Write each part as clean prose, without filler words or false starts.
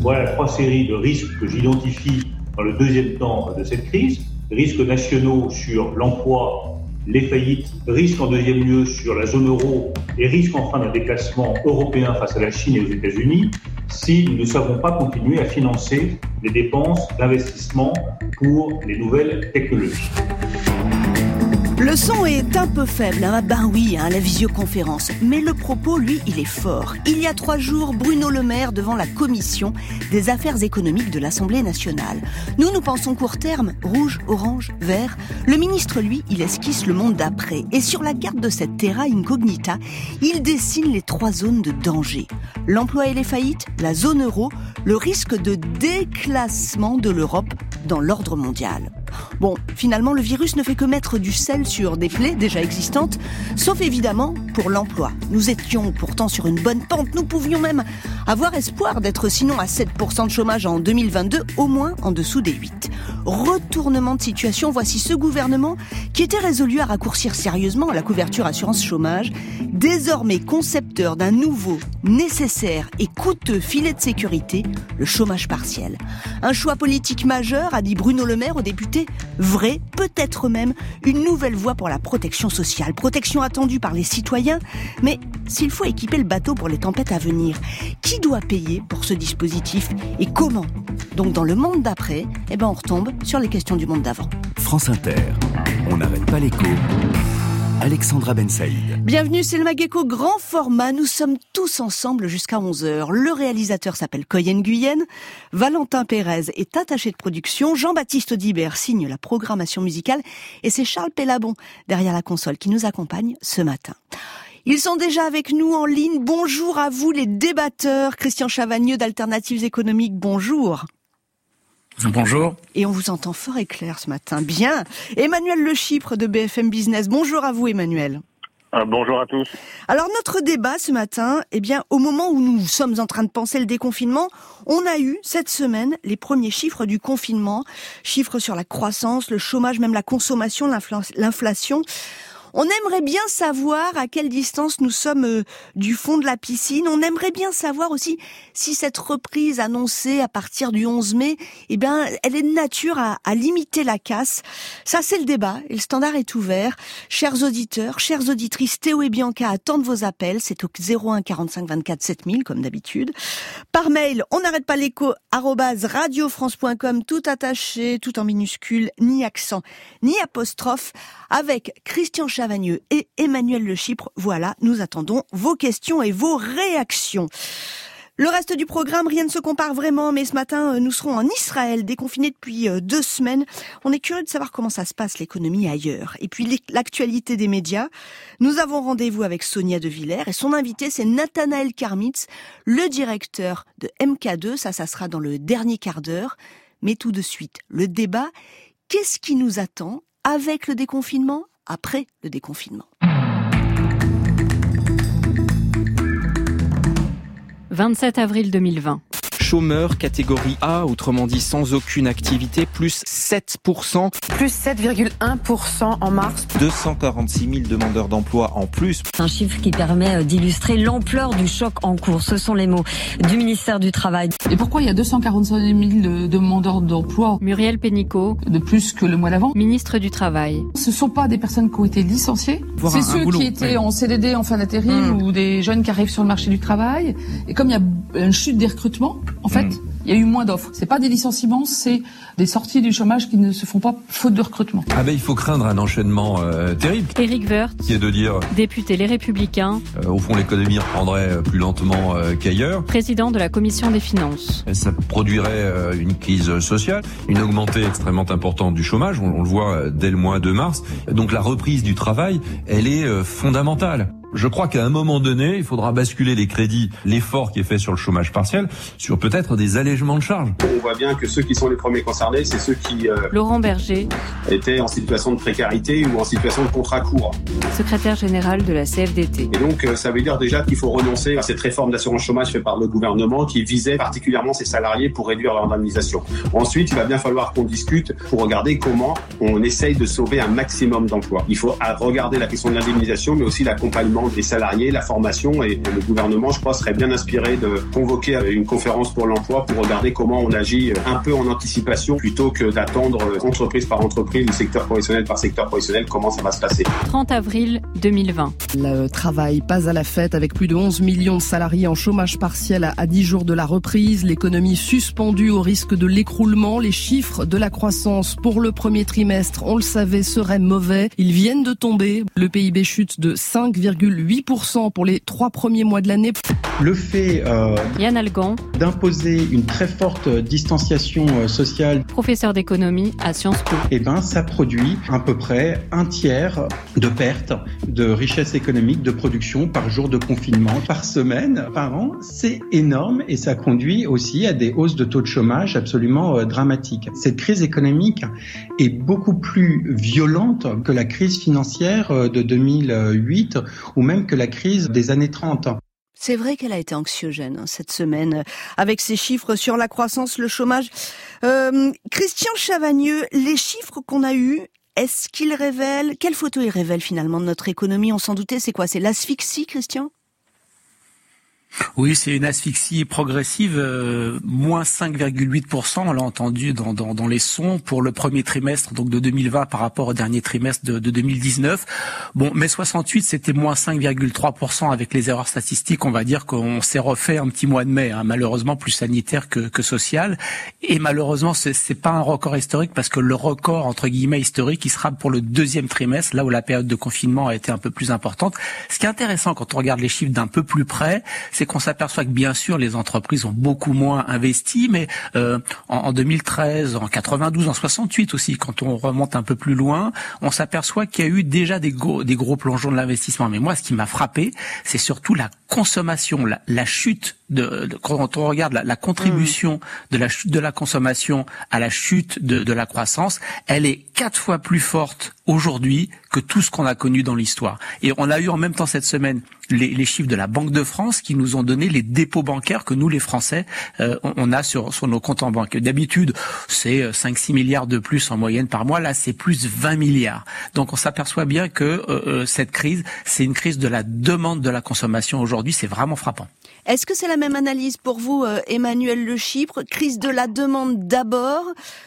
Voilà 3 séries de risques que j'identifie dans le deuxième temps de cette crise. Risques nationaux sur l'emploi, les faillites, risques en deuxième lieu sur la zone euro et risques enfin d'un déclassement européen face à la Chine et aux États-Unis si nous ne savons pas continuer à financer les dépenses d'investissement pour les nouvelles technologies. Le son est un peu faible, ben oui, la visioconférence. Mais le propos, lui, il est fort. Il y a 3 jours, Bruno Le Maire devant la commission des affaires économiques de l'Assemblée nationale. Nous pensons court terme, rouge, orange, vert. Le ministre, lui, il esquisse le monde d'après. Et sur la carte de cette terra incognita, il dessine les 3 zones de danger. L'emploi et les faillites, la zone euro, le risque de déclassement de l'Europe dans l'ordre mondial. Bon, finalement, le virus ne fait que mettre du sel sur des plaies déjà existantes, sauf évidemment pour l'emploi. Nous étions pourtant sur une bonne pente, nous pouvions même avoir espoir d'être sinon à 7% de chômage en 2022, au moins en dessous des 8. Retournement de situation, voici ce gouvernement qui était résolu à raccourcir sérieusement la couverture assurance chômage, désormais concepteur d'un nouveau, nécessaire et coûteux filet de sécurité, le chômage partiel. Un choix politique majeur, a dit Bruno Le Maire aux députés, vrai, peut-être même une nouvelle voie pour la protection sociale. Protection attendue par les citoyens, mais s'il faut équiper le bateau pour les tempêtes à venir, qui doit payer pour ce dispositif et comment ? Donc dans le monde d'après, on retombe sur les questions du monde d'avant. France Inter, on n'arrête pas l'écho. Alexandra Ben Saïd. Bienvenue, c'est le Mageco grand format. Nous sommes tous ensemble jusqu'à 11h. Le réalisateur s'appelle Coyen Guyenne. Valentin Pérez est attaché de production. Jean-Baptiste Audibert signe la programmation musicale. Et c'est Charles Pellabon, derrière la console, qui nous accompagne ce matin. Ils sont déjà avec nous en ligne. Bonjour à vous, les débatteurs. Christian Chavagneux d'Alternatives économiques, bonjour. Bonjour. Et on vous entend fort et clair ce matin. Bien. Emmanuel Le Chypre de BFM Business. Bonjour à vous, Emmanuel. Bonjour à tous. Alors, notre débat ce matin, au moment où nous sommes en train de penser le déconfinement, on a eu cette semaine les premiers chiffres du confinement. Chiffres sur la croissance, le chômage, même la consommation, l'inflation. On aimerait bien savoir à quelle distance nous sommes du fond de la piscine. On aimerait bien savoir aussi si cette reprise annoncée à partir du 11 mai, elle est de nature à limiter la casse. Ça, c'est le débat et le standard est ouvert. Chers auditeurs, chères auditrices, Théo et Bianca attendent vos appels. C'est au 01 45 24 7000 comme d'habitude. Par mail, on n'arrête pas l'écho @radiofrance.com, tout attaché, tout en minuscule, ni accent, ni apostrophe, avec Christian Chavagneux et Emmanuel Le Chypre. Voilà, nous attendons vos questions et vos réactions. Le reste du programme, rien ne se compare vraiment, mais ce matin, nous serons en Israël, déconfinés depuis 2 semaines. On est curieux de savoir comment ça se passe, l'économie ailleurs. Et puis, l'actualité des médias. Nous avons rendez-vous avec Sonia De Villers et son invité, c'est Nathanaël Karmitz, le directeur de MK2. Ça sera dans le dernier quart d'heure. Mais tout de suite, le débat. Qu'est-ce qui nous attend avec le déconfinement, après le déconfinement? 27 avril 2020. Chômeurs catégorie A, autrement dit sans aucune activité, plus 7%. Plus 7,1% en mars. 246 000 demandeurs d'emploi en plus. Un chiffre qui permet d'illustrer l'ampleur du choc en cours. Ce sont les mots du ministère du Travail. Et pourquoi il y a 245 000 demandeurs d'emploi Muriel Pénicaud. De plus que le mois d'avant. Ministre du Travail. Ce ne sont pas des personnes qui ont été licenciées. C'est ceux qui étaient en CDD, en fin d'intérim, ou des jeunes qui arrivent sur le marché du travail. Et comme il y a une chute des recrutements, en fait, il y a eu moins d'offres. C'est pas des licenciements, c'est des sorties du chômage qui ne se font pas faute de recrutement. Il faut craindre un enchaînement terrible. Éric Woerth, qui est de dire député Les Républicains. Au fond, l'économie reprendrait plus lentement qu'ailleurs. Président de la Commission des Finances. Ça produirait une crise sociale, une augmentée extrêmement importante du chômage. On le voit dès le mois de mars. Donc la reprise du travail, elle est fondamentale. Je crois qu'à un moment donné, il faudra basculer les crédits, l'effort qui est fait sur le chômage partiel, sur peut-être des allègements de charges. On voit bien que ceux qui sont les premiers concernés, c'est ceux qui Laurent Berger étaient en situation de précarité ou en situation de contrat court. Secrétaire général de la CFDT. Et donc, ça veut dire déjà qu'il faut renoncer à cette réforme d'assurance chômage faite par le gouvernement qui visait particulièrement ces salariés pour réduire leur indemnisation. Ensuite, il va bien falloir qu'on discute pour regarder comment on essaye de sauver un maximum d'emplois. Il faut regarder la question de l'indemnisation, mais aussi l'accompagnement l'accompagnement des salariés, la formation, et le gouvernement, je crois, serait bien inspiré de convoquer une conférence pour l'emploi pour regarder comment on agit un peu en anticipation plutôt que d'attendre entreprise par entreprise, secteur professionnel par secteur professionnel, comment ça va se passer. 30 avril 2020. Le travail passe à la fête avec plus de 11 millions de salariés en chômage partiel à 10 jours de la reprise. L'économie suspendue au risque de l'écroulement. Les chiffres de la croissance pour le premier trimestre, on le savait, seraient mauvais. Ils viennent de tomber. Le PIB chute de 5,8% pour les 3 premiers mois de l'année. Le fait Yann Algan, d'imposer une très forte distanciation sociale, professeur d'économie à Sciences Po, ça produit à peu près un tiers de perte de richesse économique, de production par jour de confinement, par semaine, par an. C'est énorme et ça conduit aussi à des hausses de taux de chômage absolument dramatiques. Cette crise économique est beaucoup plus violente que la crise financière de 2008 ou même que la crise des années 30. C'est vrai qu'elle a été anxiogène cette semaine, avec ces chiffres sur la croissance, le chômage. Christian Chavagneux, les chiffres qu'on a eus, est-ce qu'ils révèlent, quelle photo ils révèlent finalement de notre économie? On s'en doutait, c'est quoi? C'est l'asphyxie, Christian? Oui, c'est une asphyxie progressive, moins 5,8%, on l'a entendu dans les sons, pour le premier trimestre donc de 2020 par rapport au dernier trimestre de 2019. Bon, mai 68, c'était moins 5,3% avec les erreurs statistiques, on va dire qu'on s'est refait un petit mois de mai, malheureusement plus sanitaire que social. Et malheureusement, c'est pas un record historique parce que le record, entre guillemets, historique, il sera pour le deuxième trimestre, là où la période de confinement a été un peu plus importante. Ce qui est intéressant quand on regarde les chiffres d'un peu plus près, c'est qu'on s'aperçoit que bien sûr les entreprises ont beaucoup moins investi, mais en 2013, en 92, en 68 aussi, quand on remonte un peu plus loin, on s'aperçoit qu'il y a eu déjà des gros plongeons de l'investissement. Mais moi, ce qui m'a frappé, c'est surtout la consommation, la chute quand on regarde la contribution de la chute de la consommation à la chute de la croissance, elle est 4 fois plus forte aujourd'hui que tout ce qu'on a connu dans l'histoire. Et on a eu en même temps cette semaine les chiffres de la Banque de France qui nous ont donné les dépôts bancaires que nous, les Français, on a sur nos comptes en banque. D'habitude, c'est 5-6 milliards de plus en moyenne par mois. Là, c'est plus 20 milliards. Donc, on s'aperçoit bien que cette crise, c'est une crise de la demande de la consommation aujourd'hui. C'est vraiment frappant. Est-ce que c'est la même analyse pour vous, Emmanuel Le Chypre? Crise de la demande d'abord,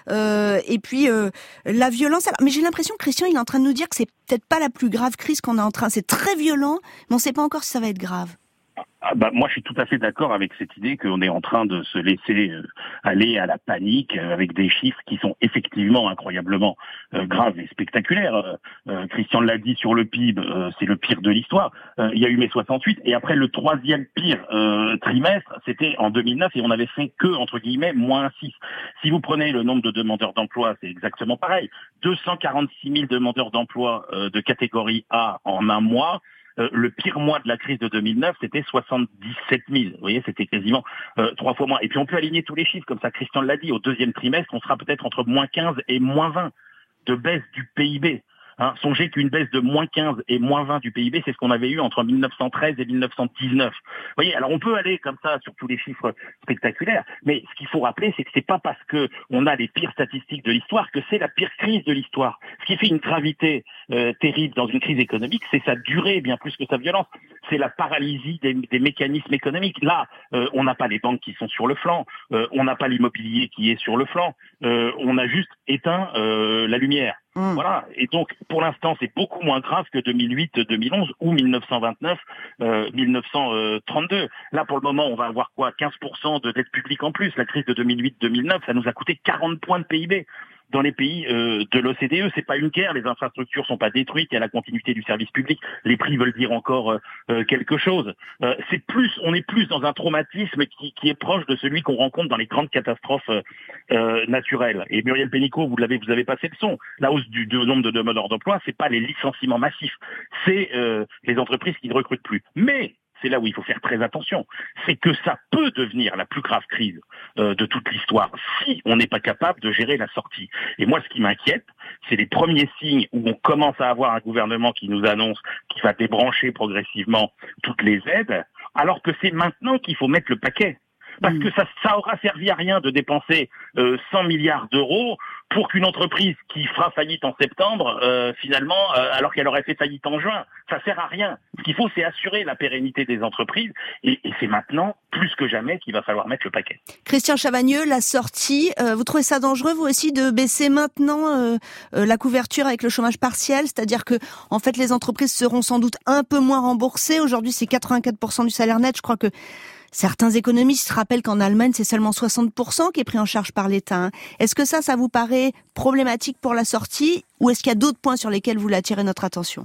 et puis la violence. Alors, mais j'ai l'impression que Christian, il est en train de nous dire que c'est peut-être pas la plus grave crise qu'on est en train. C'est très violent, mais on ne sait pas encore si ça va être grave. Moi, je suis tout à fait d'accord avec cette idée qu'on est en train de se laisser aller à la panique avec des chiffres qui sont effectivement incroyablement graves et spectaculaires. Christian l'a dit sur le PIB, c'est le pire de l'histoire. Il y a eu mai 68 et après le troisième pire trimestre, c'était en 2009 et on avait fait que, entre guillemets, moins 6. Si vous prenez le nombre de demandeurs d'emploi, c'est exactement pareil. 246 000 demandeurs d'emploi de catégorie A en un mois. Le pire mois de la crise de 2009, c'était 77 000. Vous voyez, c'était quasiment 3 fois moins. Et puis on peut aligner tous les chiffres, comme ça Christian l'a dit, au deuxième trimestre, on sera peut-être entre moins 15 et moins 20 de baisse du PIB. Songez qu'une baisse de moins 15 et moins 20 du PIB, c'est ce qu'on avait eu entre 1913 et 1919. Vous voyez, alors on peut aller comme ça sur tous les chiffres spectaculaires, mais ce qu'il faut rappeler, c'est que c'est pas parce que on a les pires statistiques de l'histoire que c'est la pire crise de l'histoire. Ce qui fait une gravité terrible dans une crise économique, c'est sa durée bien plus que sa violence. C'est la paralysie des mécanismes économiques. Là, on n'a pas les banques qui sont sur le flanc, on n'a pas l'immobilier qui est sur le flanc, on a juste éteint la lumière. Voilà. Et donc, pour l'instant, c'est beaucoup moins grave que 2008-2011 ou 1929-1932. Là, pour le moment, on va avoir quoi? 15% de dette publique en plus. La crise de 2008-2009, ça nous a coûté 40 points de PIB. Dans les pays de l'OCDE, c'est pas une guerre, les infrastructures sont pas détruites, il y a la continuité du service public, les prix veulent dire encore quelque chose. On est plus dans un traumatisme qui est proche de celui qu'on rencontre dans les grandes catastrophes naturelles. Et Muriel Pénicaud, vous avez passé le son. La hausse du nombre de demandeurs d'emploi, c'est pas les licenciements massifs, c'est les entreprises qui ne recrutent plus. Mais c'est là où il faut faire très attention, c'est que ça peut devenir la plus grave crise de toute l'histoire si on n'est pas capable de gérer la sortie. Et moi, ce qui m'inquiète, c'est les premiers signes où on commence à avoir un gouvernement qui nous annonce qu'il va débrancher progressivement toutes les aides, alors que c'est maintenant qu'il faut mettre le paquet. Parce que ça aura servi à rien de dépenser 100 milliards d'euros pour qu'une entreprise qui fera faillite en septembre, finalement, alors qu'elle aurait fait faillite en juin, ça sert à rien. Ce qu'il faut, c'est assurer la pérennité des entreprises, et c'est maintenant, plus que jamais, qu'il va falloir mettre le paquet. Christian Chavagneux, la sortie, vous trouvez ça dangereux, vous aussi, de baisser maintenant la couverture avec le chômage partiel? C'est-à-dire que, en fait, les entreprises seront sans doute un peu moins remboursées. Aujourd'hui, c'est 84% du salaire net. Je crois que certains économistes rappellent qu'en Allemagne, c'est seulement 60% qui est pris en charge par l'État. Est-ce que ça vous paraît problématique pour la sortie, ou est-ce qu'il y a d'autres points sur lesquels vous voulez attirer notre attention?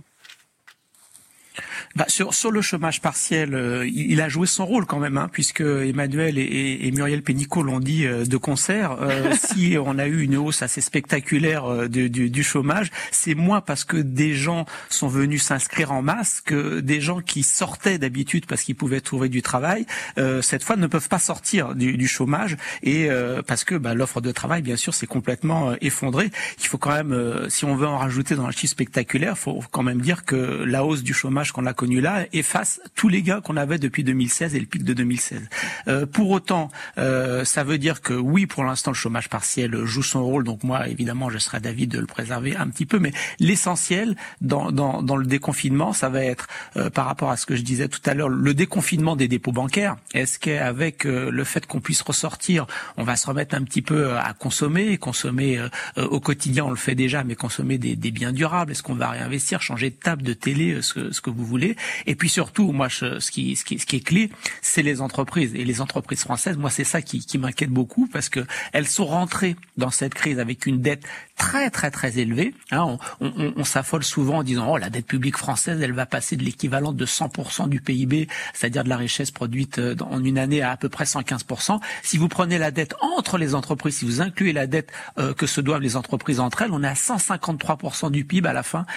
Sur le chômage partiel, il a joué son rôle quand même, puisque Emmanuel et Muriel Pénicaud l'ont dit de concert. Si on a eu une hausse assez spectaculaire du chômage, c'est moins parce que des gens sont venus s'inscrire en masse que des gens qui sortaient d'habitude parce qu'ils pouvaient trouver du travail, cette fois ne peuvent pas sortir du chômage, et parce que l'offre de travail, bien sûr, s'est complètement effondrée. Il faut quand même, si on veut en rajouter dans un chiffre spectaculaire, faut quand même dire que la hausse du chômage qu'on a connu là efface tous les gains qu'on avait depuis 2016 et le pic de 2016. Pour autant, ça veut dire que oui, pour l'instant, le chômage partiel joue son rôle. Donc moi, évidemment, je serais d'avis de le préserver un petit peu. Mais l'essentiel dans le déconfinement, ça va être, par rapport à ce que je disais tout à l'heure, le déconfinement des dépôts bancaires. Est-ce qu'avec le fait qu'on puisse ressortir, on va se remettre un petit peu à consommer au quotidien, on le fait déjà, mais consommer des biens durables? Est-ce qu'on va réinvestir, changer de table, de télé, ce que vous voulez? Et puis surtout, moi, ce qui est clé, c'est les entreprises. Et les entreprises françaises, moi, c'est ça qui m'inquiète beaucoup, parce que elles sont rentrées dans cette crise avec une dette très très très élevée. On s'affole souvent en disant la dette publique française, elle va passer de l'équivalent de 100% du PIB, c'est-à-dire de la richesse produite en une année, à peu près 115%. Si vous prenez la dette entre les entreprises, si vous incluez la dette que se doivent les entreprises entre elles, on est à 153% du PIB à la fin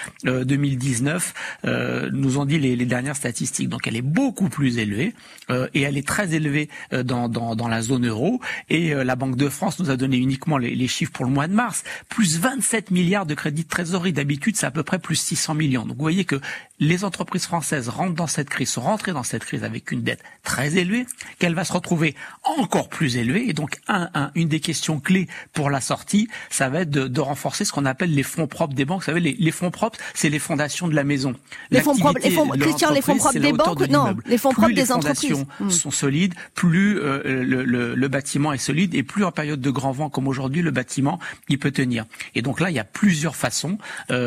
2019, nous ont dit les dernières statistiques. Donc elle est beaucoup plus élevée, et elle est très élevée dans la zone euro, et la Banque de France nous a donné uniquement les chiffres pour le mois de mars, plus 27 milliards de crédits de trésorerie. D'habitude, c'est à peu près plus 600 millions. Donc vous voyez que les entreprises françaises sont rentrées dans cette crise avec une dette très élevée, qu'elle va se retrouver encore plus élevée. Et donc une des questions clés pour la sortie, ça va être de renforcer ce qu'on appelle les fonds propres des banques. Vous savez, les fonds propres, c'est les fondations de la maison. Les fonds propres des banques, non, les fonds propres des entreprises. Plus les fondations sont solides, plus le bâtiment est solide, et plus en période de grand vent comme aujourd'hui, le bâtiment il peut tenir. Et donc là, il y a plusieurs façons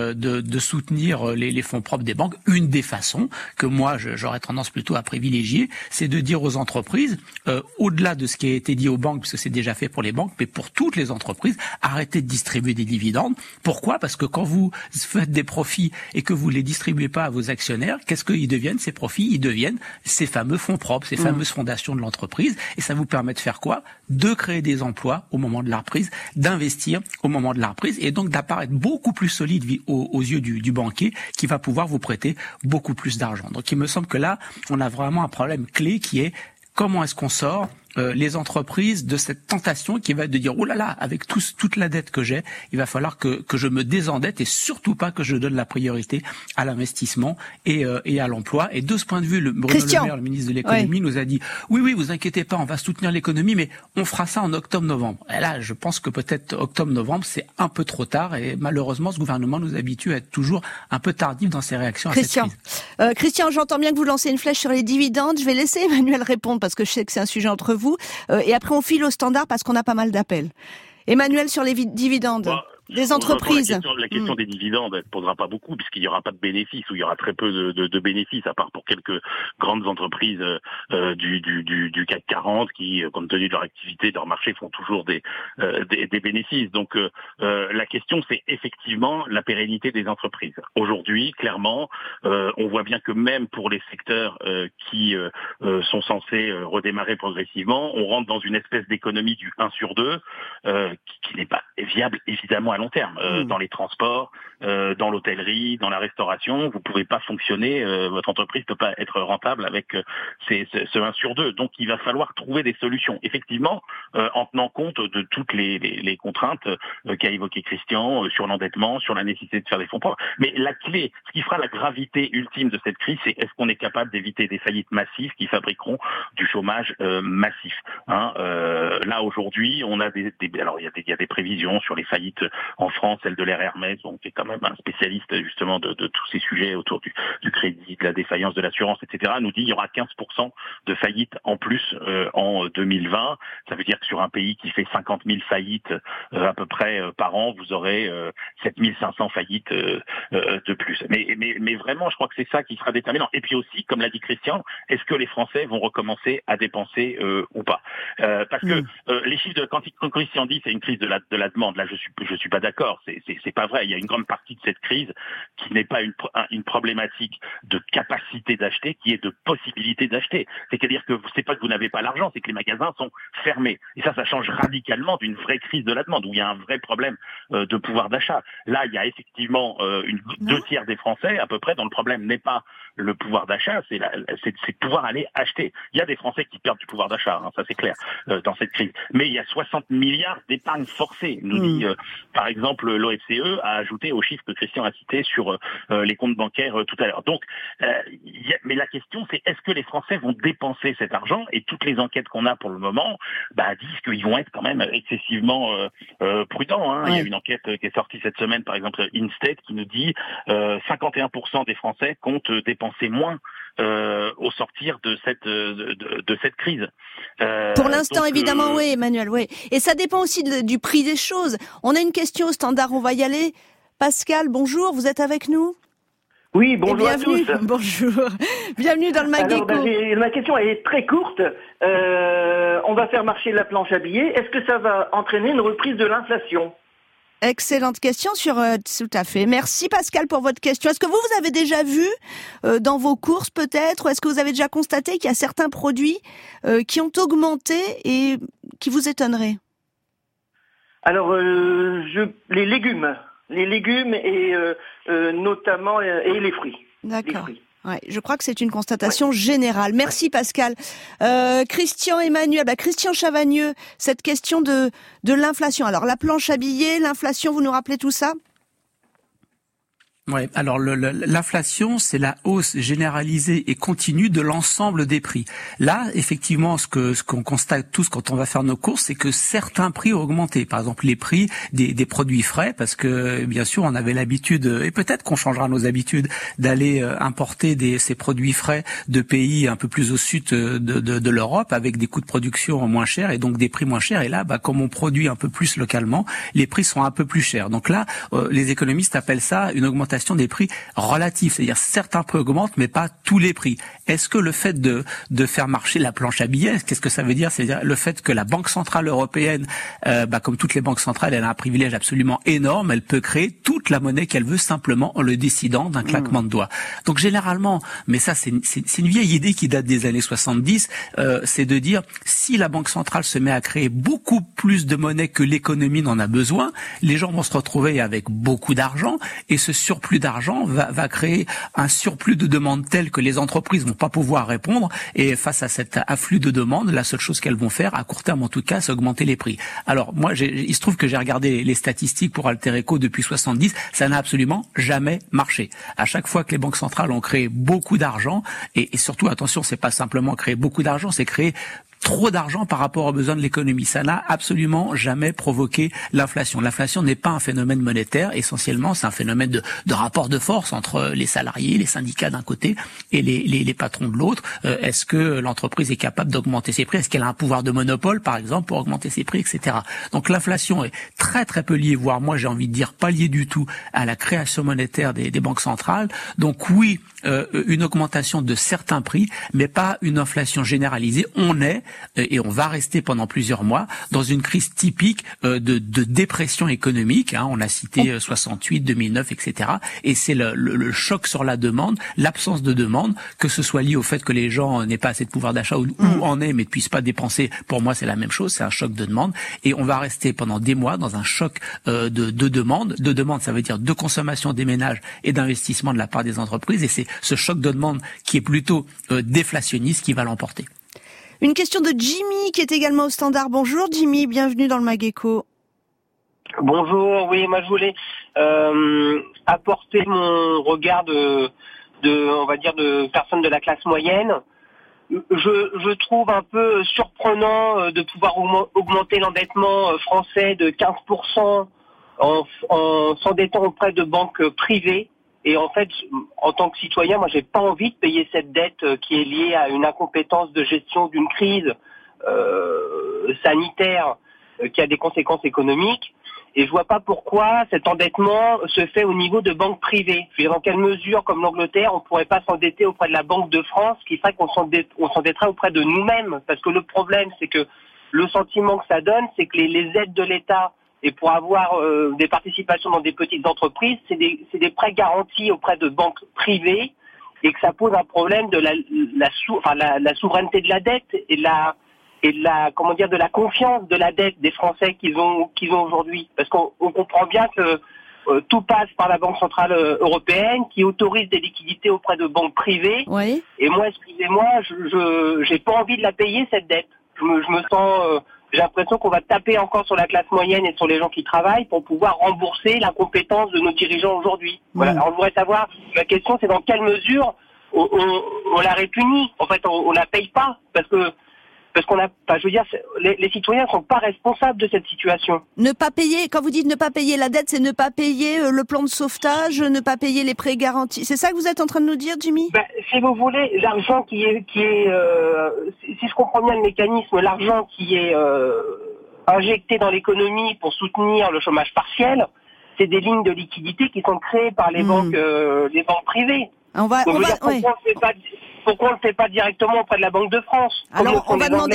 de soutenir les fonds propres des banques. Une des façons que moi j'aurais tendance plutôt à privilégier, c'est de dire aux entreprises, au-delà de ce qui a été dit aux banques, parce que c'est déjà fait pour les banques, mais pour toutes les entreprises, arrêtez de distribuer des dividendes. Pourquoi? Parce que quand vous faites des profits et que vous les distribuez pas à vos actionnaires, qu'est-ce qu'ils deviennent, ces profits? Ils deviennent ces fameux fonds propres, ces fameuses fondations de l'entreprise. Et ça vous permet de faire quoi? De créer des emplois au moment de la reprise, d'investir au moment de la reprise, et donc d'apparaître beaucoup plus solide aux yeux du banquier, qui va pouvoir vous prêter beaucoup plus d'argent. Donc il me semble que là, on a vraiment un problème clé, qui est comment est-ce qu'on sort les entreprises de cette tentation qui va être de dire oh là là, avec toute la dette que j'ai, il va falloir que je me désendette, et surtout pas que je donne la priorité à l'investissement et à l'emploi. Et de ce point de vue, Bruno Le Maire, le ministre de l'économie, nous a dit oui, vous inquiétez pas, on va soutenir l'économie, mais on fera ça en octobre-novembre. Et là, je pense que peut-être octobre-novembre, c'est un peu trop tard, et malheureusement, ce gouvernement nous habitue à être toujours un peu tardif dans ses réactions à cette crise. Christian, j'entends bien que vous lancez une flèche sur les dividendes. Je vais laisser Emmanuel répondre, parce que je sais que c'est un sujet entre vous. Et après, on file au standard parce qu'on a pas mal d'appels. Emmanuel, sur les dividendes des entreprises. La question des dividendes, elle ne posera pas beaucoup, puisqu'il n'y aura pas de bénéfices, ou il y aura très peu de bénéfices, à part pour quelques grandes entreprises du CAC 40 qui, compte tenu de leur activité, de leur marché, font toujours des bénéfices. Donc la question, c'est effectivement la pérennité des entreprises. Aujourd'hui, clairement, on voit bien que même pour les secteurs qui sont censés redémarrer progressivement, on rentre dans une espèce d'économie du 1 sur 2 qui n'est pas viable, évidemment, à long terme. Dans les transports, dans l'hôtellerie, dans la restauration, vous pouvez pas fonctionner, votre entreprise peut pas être rentable avec ce 1 sur 2. Donc il va falloir trouver des solutions. Effectivement, en tenant compte de toutes les contraintes qu'a évoqué Christian sur l'endettement, sur la nécessité de faire des fonds propres. Mais la clé, ce qui fera la gravité ultime de cette crise, c'est est-ce qu'on est capable d'éviter des faillites massives qui fabriqueront du chômage massif. Là aujourd'hui, on a alors il y a des prévisions sur les faillites en France, celle de l'Air Hermès, donc qui est quand même un spécialiste justement de tous ces sujets autour du crédit, de la défaillance, de l'assurance, etc. nous dit il y aura 15% de faillites en plus en 2020. Ça veut dire que sur un pays qui fait 50 000 faillites à peu près par an, vous aurez 7 500 faillites de plus. Mais vraiment, je crois que c'est ça qui sera déterminant. Et puis aussi, comme l'a dit Christian, est-ce que les Français vont recommencer à dépenser ou pas? Parce que les chiffres quand Christian dit c'est une crise de la demande, là je suis pas d'accord. C'est pas vrai. Il y a une grande partie de cette crise qui n'est pas une problématique de capacité d'acheter, qui est de possibilité d'acheter. C'est-à-dire que c'est pas que vous n'avez pas l'argent, c'est que les magasins sont fermés. Et ça change radicalement d'une vraie crise de la demande, où il y a un vrai problème de pouvoir d'achat. Là, il y a effectivement 2/3 des Français, à peu près, dont le problème n'est pas le pouvoir d'achat, c'est pouvoir aller acheter. Il y a des Français qui perdent du pouvoir d'achat, ça c'est clair, dans cette crise. Mais il y a 60 milliards d'épargne forcée, nous dit, par exemple, l'OFCE a ajouté au chiffre que Christian a cité sur les comptes bancaires tout à l'heure. Donc, mais la question, c'est est-ce que les Français vont dépenser cet argent? Et toutes les enquêtes qu'on a pour le moment disent qu'ils vont être quand même excessivement prudents. Il y a une enquête qui est sortie cette semaine, par exemple, Instate, qui nous dit 51% des Français comptent dépenser moins au sortir de cette crise. Pour l'instant, évidemment, oui, Emmanuel, oui. Et ça dépend aussi du prix des choses. On a une question au standard, on va y aller. Pascal, bonjour, vous êtes avec nous? Oui, bonjour à tous. Bonjour. Bienvenue dans le McGecko. Alors, ma question est très courte. On va faire marcher la planche à billets. Est-ce que ça va entraîner une reprise de l'inflation? Excellente question tout à fait. Merci Pascal pour votre question. Est-ce que vous avez déjà vu dans vos courses peut-être, ou est-ce que vous avez déjà constaté qu'il y a certains produits qui ont augmenté et qui vous étonneraient? Alors, les légumes et notamment et les fruits. D'accord. Ouais, je crois que c'est une constatation générale. Merci Pascal. Christian Emmanuel, Christian Chavagneux, cette question de l'inflation. Alors la planche à billets, l'inflation, vous nous rappelez tout ça? Ouais, alors l'inflation, c'est la hausse généralisée et continue de l'ensemble des prix. Là, effectivement, ce qu'on constate tous quand on va faire nos courses, c'est que certains prix ont augmenté. Par exemple, les prix des produits frais, parce que bien sûr, on avait l'habitude, et peut-être qu'on changera nos habitudes, d'aller importer ces produits frais de pays un peu plus au sud de l'Europe, avec des coûts de production moins chers et donc des prix moins chers. Et là, comme on produit un peu plus localement, les prix sont un peu plus chers. Donc là, les économistes appellent ça une augmentation des prix relatifs, c'est-à-dire certains prix augmentent mais pas tous les prix. Est-ce que le fait de faire marcher la planche à billets, qu'est-ce que ça veut dire? C'est-à-dire le fait que la Banque centrale européenne, comme toutes les banques centrales, elle a un privilège absolument énorme, elle peut créer toute la monnaie qu'elle veut simplement en le décidant d'un claquement de doigts. Donc généralement, mais ça c'est une vieille idée qui date des années 70, c'est de dire si la Banque centrale se met à créer beaucoup plus de monnaie que l'économie n'en a besoin, les gens vont se retrouver avec beaucoup d'argent et ce surplus d'argent va créer un surplus de demande tel que les entreprises vont pas pouvoir répondre, et face à cet afflux de demande, la seule chose qu'elles vont faire, à court terme en tout cas, c'est augmenter les prix. Alors moi, il se trouve que j'ai regardé les statistiques pour Alter Eco depuis 70, ça n'a absolument jamais marché. À chaque fois que les banques centrales ont créé beaucoup d'argent, et surtout attention, c'est pas simplement créer beaucoup d'argent, c'est créer trop d'argent par rapport aux besoins de l'économie. Ça n'a absolument jamais provoqué l'inflation. L'inflation n'est pas un phénomène monétaire. Essentiellement, c'est un phénomène de rapport de force entre les salariés, les syndicats d'un côté et les patrons de l'autre. Est-ce que l'entreprise est capable d'augmenter ses prix? Est-ce qu'elle a un pouvoir de monopole, par exemple, pour augmenter ses prix, etc. Donc l'inflation est très très peu liée, voire moi j'ai envie de dire pas liée du tout à la création monétaire des banques centrales. Donc oui, une augmentation de certains prix, mais pas une inflation généralisée. On est et on va rester pendant plusieurs mois dans une crise typique de dépression économique. On a cité 68, 2009, etc. Et c'est le choc sur la demande, l'absence de demande, que ce soit lié au fait que les gens n'aient pas assez de pouvoir d'achat ou en aient mais ne puissent pas dépenser. Pour moi, c'est la même chose, c'est un choc de demande. Et on va rester pendant des mois dans un choc de demande. De demande, ça veut dire de consommation des ménages et d'investissement de la part des entreprises. Et c'est ce choc de demande qui est plutôt déflationniste qui va l'emporter. Une question de Jimmy qui est également au standard. Bonjour Jimmy, bienvenue dans le Mag-Éco. Bonjour, oui, moi je voulais apporter mon regard on va dire, de personnes de la classe moyenne. Je trouve un peu surprenant de pouvoir augmenter l'endettement français de 15% en s'endettant auprès de banques privées. Et en fait, en tant que citoyen, moi, j'ai pas envie de payer cette dette qui est liée à une incompétence de gestion d'une crise sanitaire qui a des conséquences économiques. Et je vois pas pourquoi cet endettement se fait au niveau de banques privées. Je veux dire, dans quelle mesure, comme l'Angleterre, on pourrait pas s'endetter auprès de la Banque de France, qui ferait qu'on s'endetterait auprès de nous-mêmes. Parce que le problème, c'est que le sentiment que ça donne, c'est que les aides de l'État, et pour avoir des participations dans des petites entreprises, c'est des prêts garantis auprès de banques privées, et que ça pose un problème de la souveraineté de la dette et de la confiance de la dette des Français qu'ils ont aujourd'hui. Parce qu'on comprend bien que tout passe par la Banque Centrale Européenne qui autorise des liquidités auprès de banques privées. Oui. Et moi, excusez-moi, j'ai pas envie de la payer cette dette. Je me sens, j'ai l'impression qu'on va taper encore sur la classe moyenne et sur les gens qui travaillent pour pouvoir rembourser l'incompétence de nos dirigeants aujourd'hui. Voilà. Alors je voudrais savoir, la question c'est dans quelle mesure on la répunie. En fait, on la paye pas parce qu'on a, je veux dire, les citoyens sont pas responsables de cette situation. Ne pas payer, quand vous dites ne pas payer la dette, c'est ne pas payer le plan de sauvetage, ne pas payer les prêts garantis. C'est ça que vous êtes en train de nous dire, Jimmy ? Si vous voulez, l'argent qui est, si je comprends bien le mécanisme, l'argent qui est injecté dans l'économie pour soutenir le chômage partiel, c'est des lignes de liquidité qui sont créées par les banques privées. Pourquoi on ne le fait pas directement auprès de la Banque de France? Alors, on va demander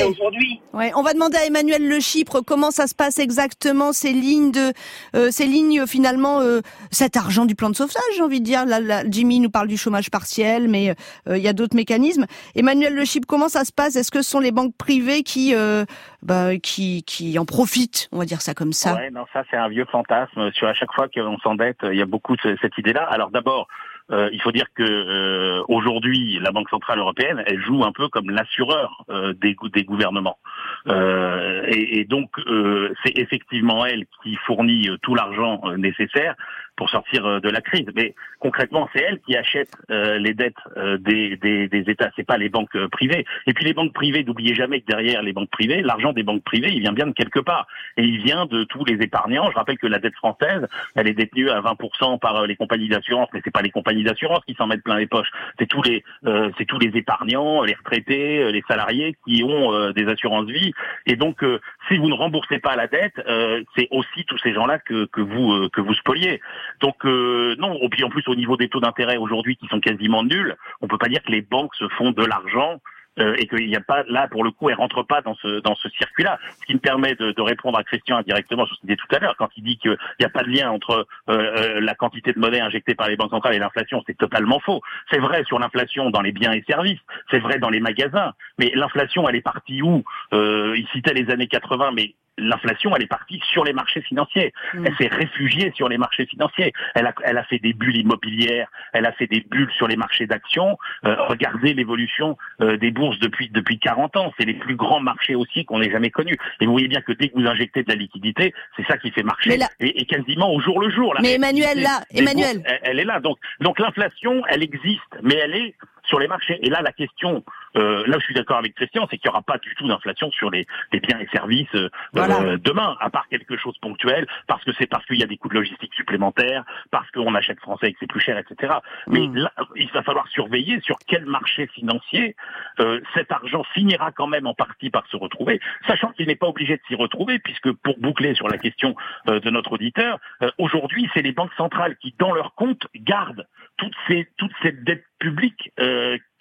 à Emmanuel Le Chypre comment ça se passe exactement, ces lignes finalement, cet argent du plan de sauvetage, j'ai envie de dire. Là, Jimmy nous parle du chômage partiel, mais il y a d'autres mécanismes. Emmanuel Le Chypre, comment ça se passe? Est-ce que ce sont les banques privées qui en profitent? On va dire ça comme ça. Ouais, non, ça c'est un vieux fantasme. À chaque fois qu'on s'endette, il y a beaucoup de cette idée-là. Alors d'abord, il faut dire que aujourd'hui, la Banque Centrale Européenne, elle joue un peu comme l'assureur des gouvernements. Et donc, c'est effectivement elle qui fournit tout l'argent nécessaire pour sortir de la crise. Mais concrètement, c'est elle qui achète les dettes des États. C'est pas les banques privées. Et puis les banques privées, n'oubliez jamais que derrière les banques privées, l'argent des banques privées, il vient bien de quelque part. Et il vient de tous les épargnants. Je rappelle que la dette française, elle est détenue à 20% par les compagnies d'assurance, mais c'est pas les compagnies d'assurance qui s'en mettent plein les poches. C'est tous les épargnants, les retraités, les salariés qui ont des assurances vie. Et donc, si vous ne remboursez pas la dette, c'est aussi tous ces gens-là que vous spoliez. Donc non, et puis en plus au niveau des taux d'intérêt aujourd'hui qui sont quasiment nuls, on peut pas dire que les banques se font de l'argent et qu'il n'y a pas, là pour le coup, elles rentrent pas dans ce circuit-là. Ce qui me permet de répondre à Christian indirectement sur ce qu'il disait tout à l'heure, quand il dit qu'il n'y a pas de lien entre la quantité de monnaie injectée par les banques centrales et l'inflation, c'est totalement faux. C'est vrai sur l'inflation dans les biens et services, c'est vrai dans les magasins, mais l'inflation elle est partie où? Il citait les années 80, mais l'inflation, elle est partie sur les marchés financiers. Elle s'est réfugiée sur les marchés financiers. Elle a fait des bulles immobilières, elle a fait des bulles sur les marchés d'actions. Regardez l'évolution des bourses depuis 40 ans. C'est les plus grands marchés aussi qu'on ait jamais connus. Et vous voyez bien que dès que vous injectez de la liquidité, c'est ça qui fait marcher. Et quasiment au jour le jour. Mais Emmanuel, bourses, elle est là. Donc l'inflation, elle existe, mais elle est sur les marchés. Et là, la question, là, je suis d'accord avec Christian, c'est qu'il n'y aura pas du tout d'inflation sur les biens et services demain, à part quelque chose ponctuel, parce qu'il y a des coûts de logistique supplémentaires, parce qu'on achète français et que c'est plus cher, etc. Mais là, il va falloir surveiller sur quel marché financier cet argent finira quand même en partie par se retrouver, sachant qu'il n'est pas obligé de s'y retrouver, puisque pour boucler sur la question de notre auditeur, aujourd'hui, c'est les banques centrales qui, dans leur compte, gardent toute cette dette publique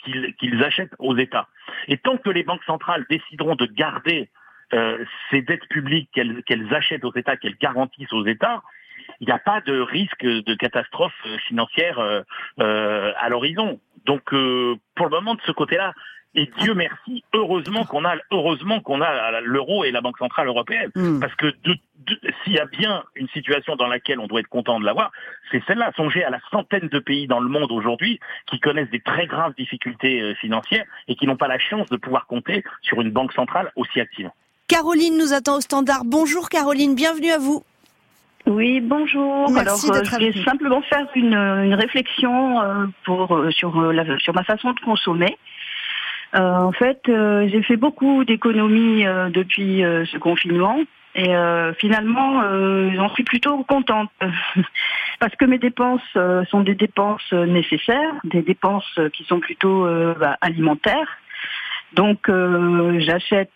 qu'ils achètent aux États. Et tant que les banques centrales décideront de garder ces dettes publiques qu'elles achètent aux États, qu'elles garantissent aux États, il n'y a pas de risque de catastrophe financière à l'horizon. Donc pour le moment, de ce côté-là, et Dieu merci, heureusement qu'on a l'euro et la Banque centrale européenne, parce que s'il y a bien une situation dans laquelle on doit être content de l'avoir, c'est celle-là. Songez à la centaine de pays dans le monde aujourd'hui qui connaissent des très graves difficultés financières et qui n'ont pas la chance de pouvoir compter sur une banque centrale aussi active. Caroline nous attend au standard. Bonjour Caroline, bienvenue à vous. Oui, bonjour. Merci. Alors, je vais simplement faire une réflexion sur ma façon de consommer. En fait, j'ai fait beaucoup d'économies depuis ce confinement et finalement, j'en suis plutôt contente parce que mes dépenses sont des dépenses nécessaires, des dépenses qui sont plutôt alimentaires. Donc, j'achète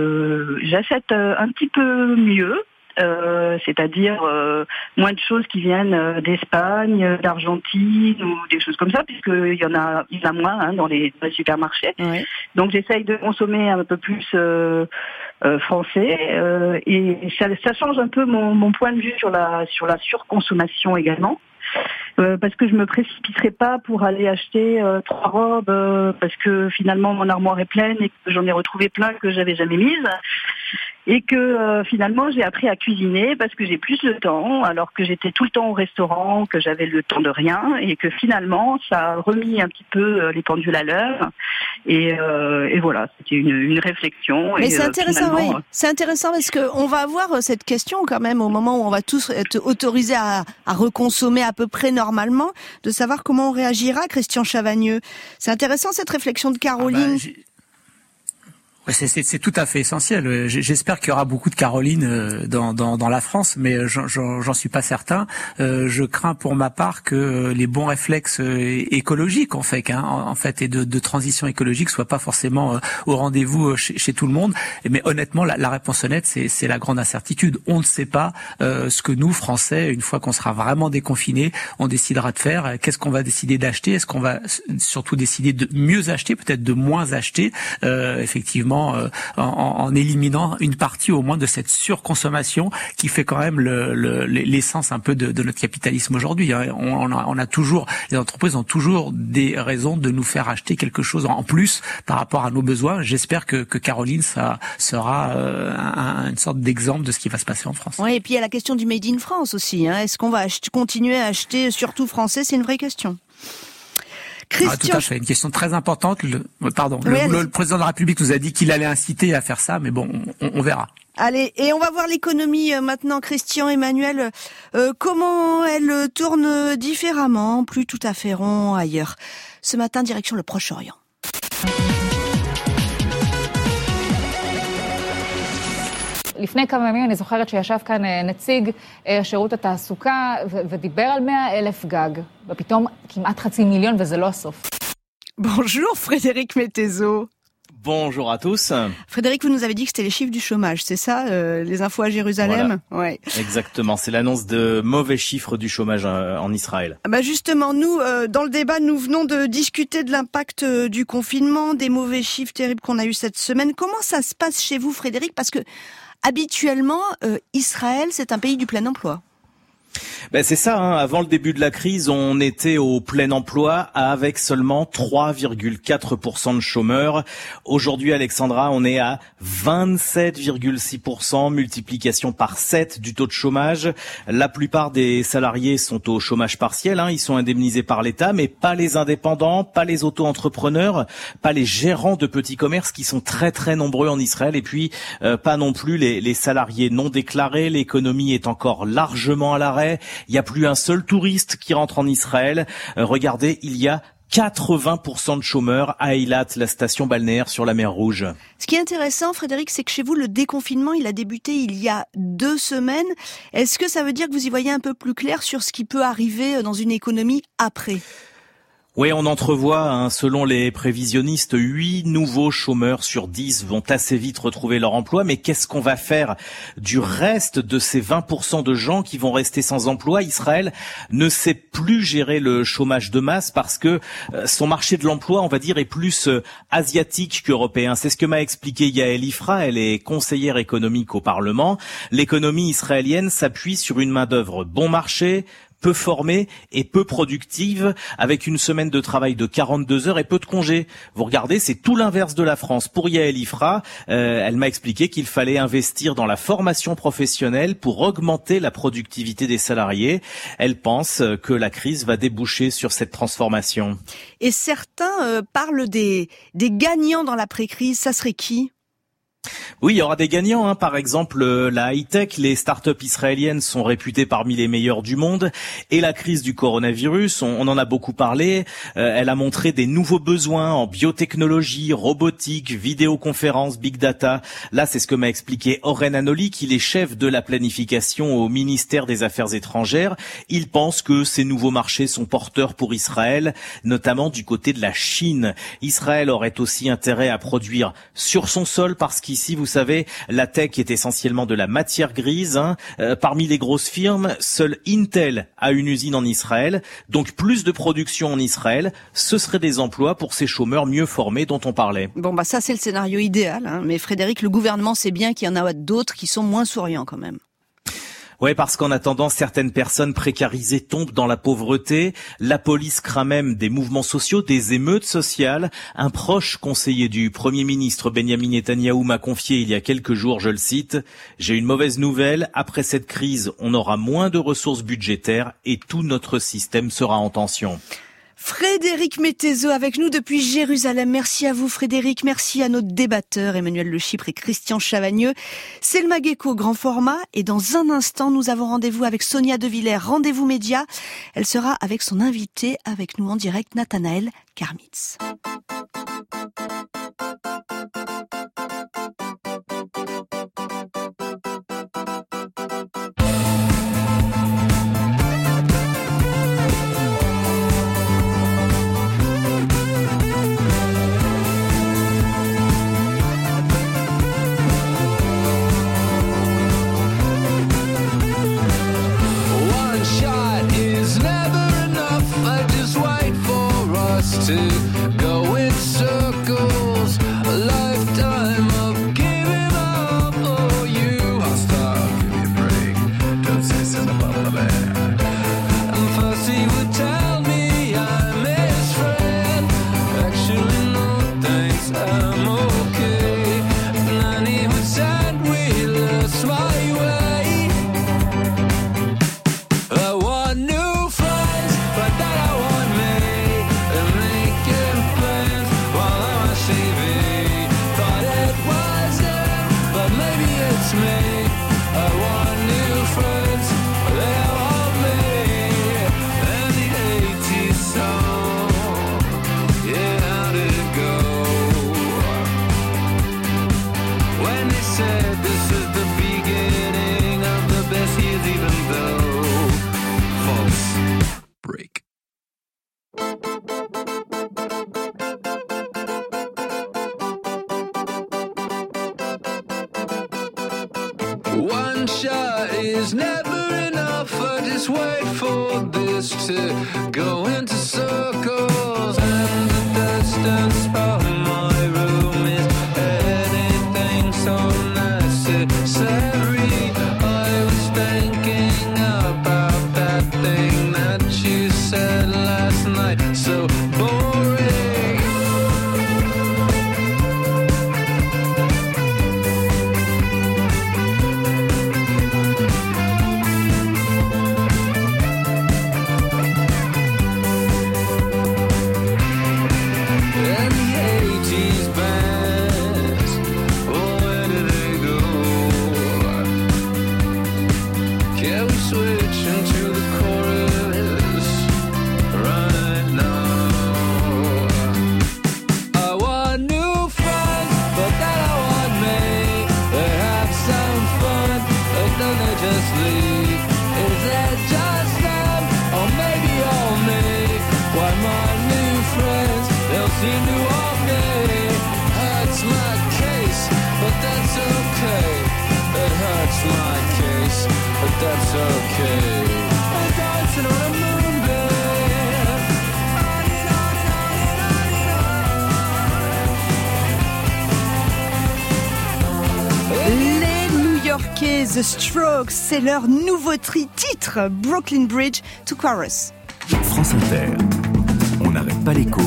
un petit peu mieux. C'est-à-dire moins de choses qui viennent d'Espagne, d'Argentine ou des choses comme ça, puisqu'il y en a moins dans les supermarchés. Oui. Donc j'essaye de consommer un peu plus français et ça change un peu mon point de vue sur la surconsommation également. Parce que je me précipiterai pas pour aller acheter 3 robes parce que finalement mon armoire est pleine et que j'en ai retrouvé plein que j'avais jamais mises et que finalement j'ai appris à cuisiner parce que j'ai plus le temps alors que j'étais tout le temps au restaurant, que j'avais le temps de rien et que finalement ça a remis un petit peu les pendules à l'heure et voilà, c'était une réflexion. Mais c'est intéressant, oui. C'est intéressant parce que on va avoir cette question quand même au moment où on va tous être autorisés à reconsommer à peu près normalement, de savoir comment on réagira, Christian Chavagneux. C'est intéressant cette réflexion de Caroline. C'est tout à fait essentiel. J'espère qu'il y aura beaucoup de Caroline dans la France, mais j'en suis pas certain. Je crains pour ma part que les bons réflexes écologiques en fait et de transition écologique soient pas forcément au rendez-vous chez tout le monde. Mais honnêtement, la réponse honnête, c'est la grande incertitude. On ne sait pas ce que nous Français, une fois qu'on sera vraiment déconfinés, on décidera de faire. Qu'est-ce qu'on va décider d'acheter? Est-ce qu'on va surtout décider de mieux acheter, peut-être de moins acheter? Effectivement. En éliminant une partie au moins de cette surconsommation qui fait quand même l'essence un peu de notre capitalisme aujourd'hui. On a toujours, les entreprises ont toujours des raisons de nous faire acheter quelque chose en plus par rapport à nos besoins. J'espère que Caroline, ça sera une sorte d'exemple de ce qui va se passer en France. Oui, et puis il y a la question du Made in France aussi. Est-ce qu'on va continuer à acheter surtout français? C'est une vraie question. Tout à fait, une question très importante. Le président de la République nous a dit qu'il allait inciter à faire ça, mais bon, on verra. Allez, et on va voir l'économie maintenant. Christian, Emmanuel, comment elle tourne différemment, plus tout à fait rond ailleurs. Ce matin, direction le Proche-Orient. לפני כמה ימים אני זוכרת שישב כאן נציג שירות התעסוקה ודיבר על 100,000 גג, ופתאום כמעט 500,000 וזה לא הסוף. Bonjour Frédéric Mettezo. Bonjour à tous. Frédéric, vous nous avez dit que c'était les chiffres du chômage, c'est ça, les infos à Jérusalem? Voilà. Ouais. Exactement, c'est l'annonce de mauvais chiffres du chômage en Israël. Justement, nous, dans le débat, nous venons de discuter de l'impact du confinement, des mauvais chiffres terribles qu'on a eu cette semaine. Comment ça se passe chez vous, Frédéric? Parce que habituellement, Israël, c'est un pays du plein emploi. C'est ça, avant le début de la crise, on était au plein emploi avec seulement 3,4% de chômeurs. Aujourd'hui, Alexandra, on est à 27,6%, multiplication par 7 du taux de chômage. La plupart des salariés sont au chômage partiel, ils sont indemnisés par l'État, mais pas les indépendants, pas les auto-entrepreneurs, pas les gérants de petits commerces qui sont très très nombreux en Israël, et puis pas non plus les salariés non déclarés. L'économie est encore largement à l'arrêt. Il n'y a plus un seul touriste qui rentre en Israël. Regardez, il y a 80% de chômeurs à Eilat, la station balnéaire sur la mer Rouge. Ce qui est intéressant, Frédéric, c'est que chez vous, le déconfinement, il a débuté il y a 2 semaines. Est-ce que ça veut dire que vous y voyez un peu plus clair sur ce qui peut arriver dans une économie après ? Oui, on entrevoit, selon les prévisionnistes, 8 nouveaux chômeurs sur 10 vont assez vite retrouver leur emploi. Mais qu'est-ce qu'on va faire du reste de ces 20% de gens qui vont rester sans emploi? Israël ne sait plus gérer le chômage de masse parce que son marché de l'emploi, on va dire, est plus asiatique qu'européen. C'est ce que m'a expliqué Yael Ifra. Elle est conseillère économique au Parlement. L'économie israélienne s'appuie sur une main-d'œuvre bon marché, peu formée et peu productive, avec une semaine de travail de 42 heures et peu de congés. Vous regardez, c'est tout l'inverse de la France. Pour Yael Ifra, elle m'a expliqué qu'il fallait investir dans la formation professionnelle pour augmenter la productivité des salariés. Elle pense que la crise va déboucher sur cette transformation. Et certains parlent des gagnants dans l'après-crise. Ça serait qui ? Oui, il y aura des gagnants, Par exemple, la high-tech, les startups israéliennes sont réputées parmi les meilleures du monde. Et la crise du coronavirus, on en a beaucoup parlé. Elle a montré des nouveaux besoins en biotechnologie, robotique, vidéoconférence, big data. Là, c'est ce que m'a expliqué Oren Anoli, qui est chef de la planification au ministère des Affaires étrangères. Il pense que ces nouveaux marchés sont porteurs pour Israël, notamment du côté de la Chine. Israël aurait aussi intérêt à produire sur son sol parce qu'ici, vous savez, la tech est essentiellement de la matière grise. Parmi les grosses firmes, seul Intel a une usine en Israël. Donc plus de production en Israël, ce serait des emplois pour ces chômeurs mieux formés dont on parlait. Bon, ça c'est le scénario idéal. Mais Frédéric, le gouvernement sait bien qu'il y en a d'autres qui sont moins souriants quand même. Ouais, parce qu'en attendant, certaines personnes précarisées tombent dans la pauvreté. La police craint même des mouvements sociaux, des émeutes sociales. Un proche conseiller du Premier ministre Benjamin Netanyahou m'a confié il y a quelques jours, je le cite, « J'ai une mauvaise nouvelle. Après cette crise, on aura moins de ressources budgétaires et tout notre système sera en tension. » Frédéric Mettezo avec nous depuis Jérusalem. Merci à vous Frédéric, merci à nos débatteurs Emmanuel Le Chypre et Christian Chavagneux. C'est le Mageco grand format et dans un instant nous avons rendez-vous avec Sonia De Villers, rendez-vous média. Elle sera avec son invité, avec nous en direct Nathanaël Karmitz. To go in circles, a lifetime of giving up. Oh, you must stop, give me a break. Don't say something about the man. And first he would tell me I'm his friend. Actually, no thanks, I'm okay. And then he would send wheelers my way. I want new friends, but then I want me. One shot is never enough. I just wait for this to go into circles. And the distance from my room is anything so necessary. I was thinking about that thing that you said last night. So boring. Is it just them, or maybe all me? Why my new You knew of me. Hurts my case, but that's okay. It hurts my case, but that's okay. I'm dancing on a moonbed. On and on and on and on and on. Les New-Yorkais The Strokes, c'est leur nouveau titre, Brooklyn Bridge to Chorus. France Inter. On n'arrête pas l'écho.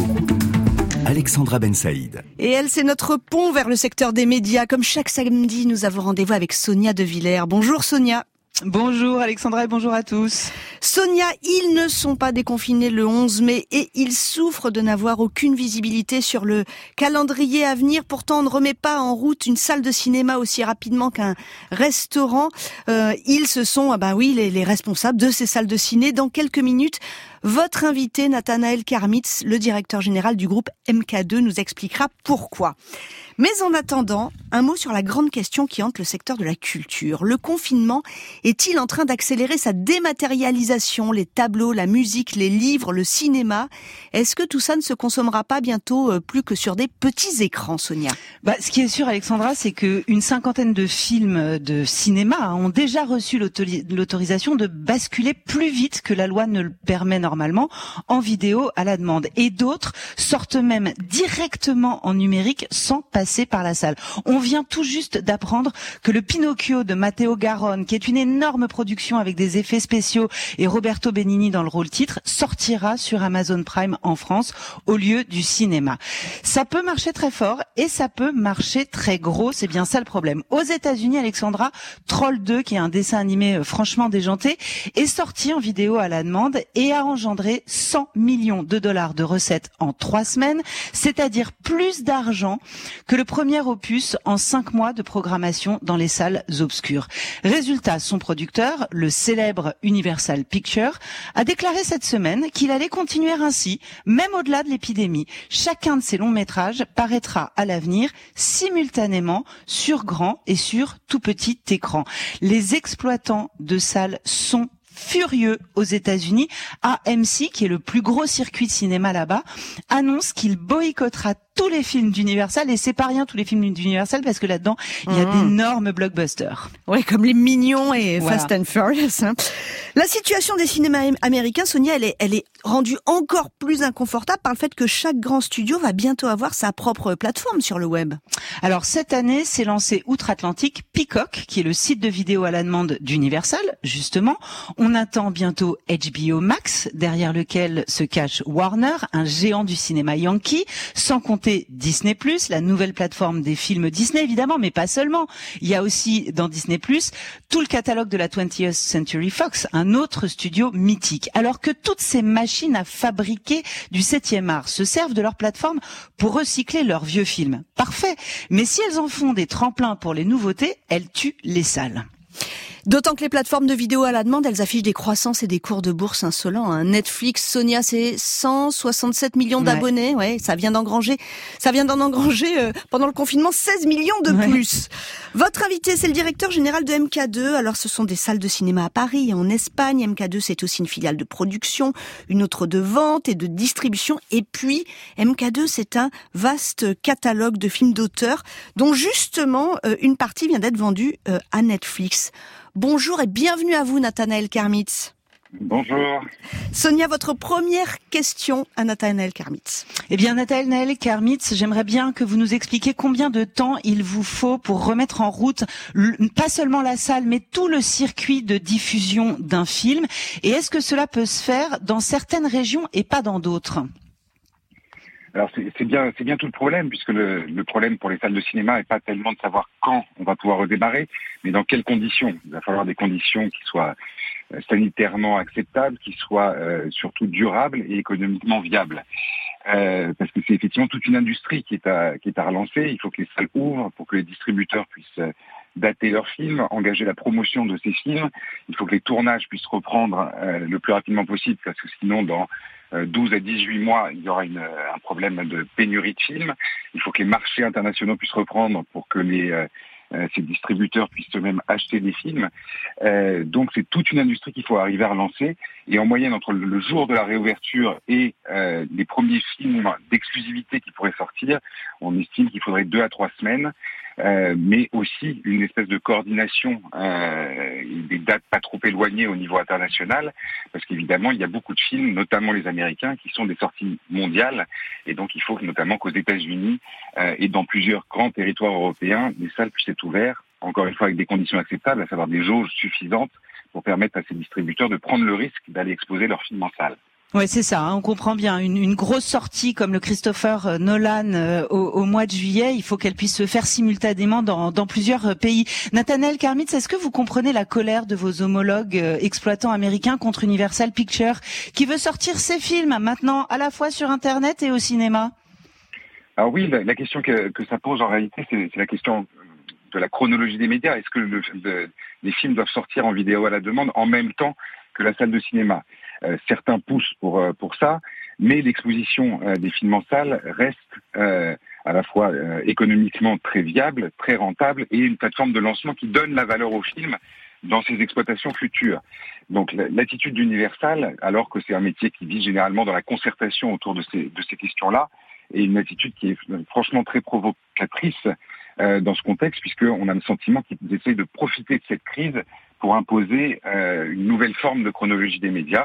Alexandra Ben Saïd. Et elle, c'est notre pont vers le secteur des médias. Comme chaque samedi, nous avons rendez-vous avec Sonia De Villers. Bonjour Sonia. Bonjour Alexandra et bonjour à tous. Sonia, ils ne sont pas déconfinés le 11 mai et ils souffrent de n'avoir aucune visibilité sur le calendrier à venir. Pourtant, on ne remet pas en route une salle de cinéma aussi rapidement qu'un restaurant. Ils se sont, les responsables de ces salles de ciné. Dans quelques minutes, votre invité, Nathanaël Karmitz, le directeur général du groupe MK2, nous expliquera pourquoi. Mais en attendant, un mot sur la grande question qui hante le secteur de la culture. Le confinement est-il en train d'accélérer sa dématérialisation? Les tableaux, la musique, les livres, le cinéma. Est-ce que tout ça ne se consommera pas bientôt plus que sur des petits écrans, Sonia? Ce qui est sûr, Alexandra, c'est qu'une cinquantaine de films de cinéma ont déjà reçu l'autorisation de basculer plus vite que la loi ne le permet normalement en vidéo à la demande. Et d'autres sortent même directement en numérique sans passer par la salle. On vient tout juste d'apprendre que le Pinocchio de Matteo Garrone, qui est une énorme production avec des effets spéciaux et Roberto Benigni dans le rôle titre, sortira sur Amazon Prime en France au lieu du cinéma. Ça peut marcher très fort et ça peut marcher très gros, c'est bien ça le problème. Aux États-Unis, Alexandra, Troll 2, qui est un dessin animé franchement déjanté, est sorti en vidéo à la demande et a engendré 100 millions de dollars de recettes en 3 semaines, c'est-à-dire plus d'argent que le premier opus en 5 mois de programmation dans les salles obscures. Résultat, son producteur, le célèbre Universal Pictures, a déclaré cette semaine qu'il allait continuer ainsi, même au-delà de l'épidémie. Chacun de ses longs métrages paraîtra à l'avenir simultanément sur grand et sur tout petit écran. Les exploitants de salles sont furieux aux États-Unis. AMC, qui est le plus gros circuit de cinéma là-bas, annonce qu'il boycottera tous les films d'Universal, et c'est pas rien tous les films d'Universal parce que là-dedans il y a d'énormes blockbusters. Ouais, comme les Mignons et voilà. Fast and Furious. Hein. La situation des cinémas américains, Sonia, elle est rendue encore plus inconfortable par le fait que chaque grand studio va bientôt avoir sa propre plateforme sur le web. Alors cette année, s'est lancé outre-Atlantique Peacock, qui est le site de vidéo à la demande d'Universal, justement. On attend bientôt HBO Max, derrière lequel se cache Warner, un géant du cinéma yankee, sans compter Disney+, la nouvelle plateforme des films Disney, évidemment, mais pas seulement. Il y a aussi dans Disney+, tout le catalogue de la 20th Century Fox, un autre studio mythique. Alors que toutes ces machines à fabriquer du 7e art se servent de leur plateforme pour recycler leurs vieux films. Parfait. Mais si elles en font des tremplins pour les nouveautés, elles tuent les salles. D'autant que les plateformes de vidéo à la demande, elles affichent des croissances et des cours de bourse insolents. Hein. Netflix, Sonia, c'est 167 millions d'abonnés. Ouais, ça vient d'en engranger pendant le confinement 16 millions de plus. Votre invité, c'est le directeur général de MK2. Alors, ce sont des salles de cinéma à Paris et en Espagne. MK2, c'est aussi une filiale de production, une autre de vente et de distribution. Et puis, MK2, c'est un vaste catalogue de films d'auteurs dont justement une partie vient d'être vendue à Netflix. Bonjour et bienvenue à vous, Nathanaël Karmitz. Bonjour. Sonia, votre première question à Nathanaël Karmitz. Eh bien, Nathanaël Karmitz, j'aimerais bien que vous nous expliquiez combien de temps il vous faut pour remettre en route pas seulement la salle, mais tout le circuit de diffusion d'un film. Et est-ce que cela peut se faire dans certaines régions et pas dans d'autres ? Alors c'est bien tout le problème, puisque le problème pour les salles de cinéma n'est pas tellement de savoir quand on va pouvoir redémarrer, mais dans quelles conditions. Il va falloir des conditions qui soient sanitairement acceptables, qui soient surtout durables et économiquement viables. Parce que c'est effectivement toute une industrie qui est à relancer. Il faut que les salles ouvrent pour que les distributeurs puissent dater leurs films, engager la promotion de ces films. Il faut que les tournages puissent reprendre le plus rapidement possible, parce que sinon dans 12 à 18 mois, il y aura un problème de pénurie de films. Il faut que les marchés internationaux puissent reprendre pour que les ces distributeurs puissent eux-mêmes acheter des films. Donc c'est toute une industrie qu'il faut arriver à relancer. Et en moyenne, entre le jour de la réouverture et les premiers films d'exclusivité qui pourraient sortir, on estime qu'il faudrait 2 à 3 semaines. Mais aussi une espèce de coordination, des dates pas trop éloignées au niveau international, parce qu'évidemment il y a beaucoup de films, notamment les Américains, qui sont des sorties mondiales, et donc il faut notamment qu'aux États-Unis et dans plusieurs grands territoires européens, les salles puissent être ouvertes, encore une fois avec des conditions acceptables, à savoir des jauges suffisantes pour permettre à ces distributeurs de prendre le risque d'aller exposer leurs films en salle. Ouais, c'est ça, hein, on comprend bien. Une grosse sortie comme le Christopher Nolan au mois de juillet, il faut qu'elle puisse se faire simultanément dans plusieurs pays. Nathanaël Karmitz, est-ce que vous comprenez la colère de vos homologues exploitants américains contre Universal Pictures, qui veut sortir ses films maintenant à la fois sur Internet et au cinéma? Alors oui, la question que ça pose en réalité, c'est la question de la chronologie des médias. Est-ce que les films doivent sortir en vidéo à la demande en même temps que la salle de cinéma? Certains poussent pour ça, mais l'exposition des films en salle reste à la fois économiquement très viable, très rentable, et une plateforme de lancement qui donne la valeur au film dans ses exploitations futures. Donc l'attitude d'Universal, alors que c'est un métier qui vit généralement dans la concertation autour de ces questions-là, est une attitude qui est franchement très provocatrice dans ce contexte, puisqu'on a le sentiment qu'ils essayent de profiter de cette crise pour imposer une nouvelle forme de chronologie des médias.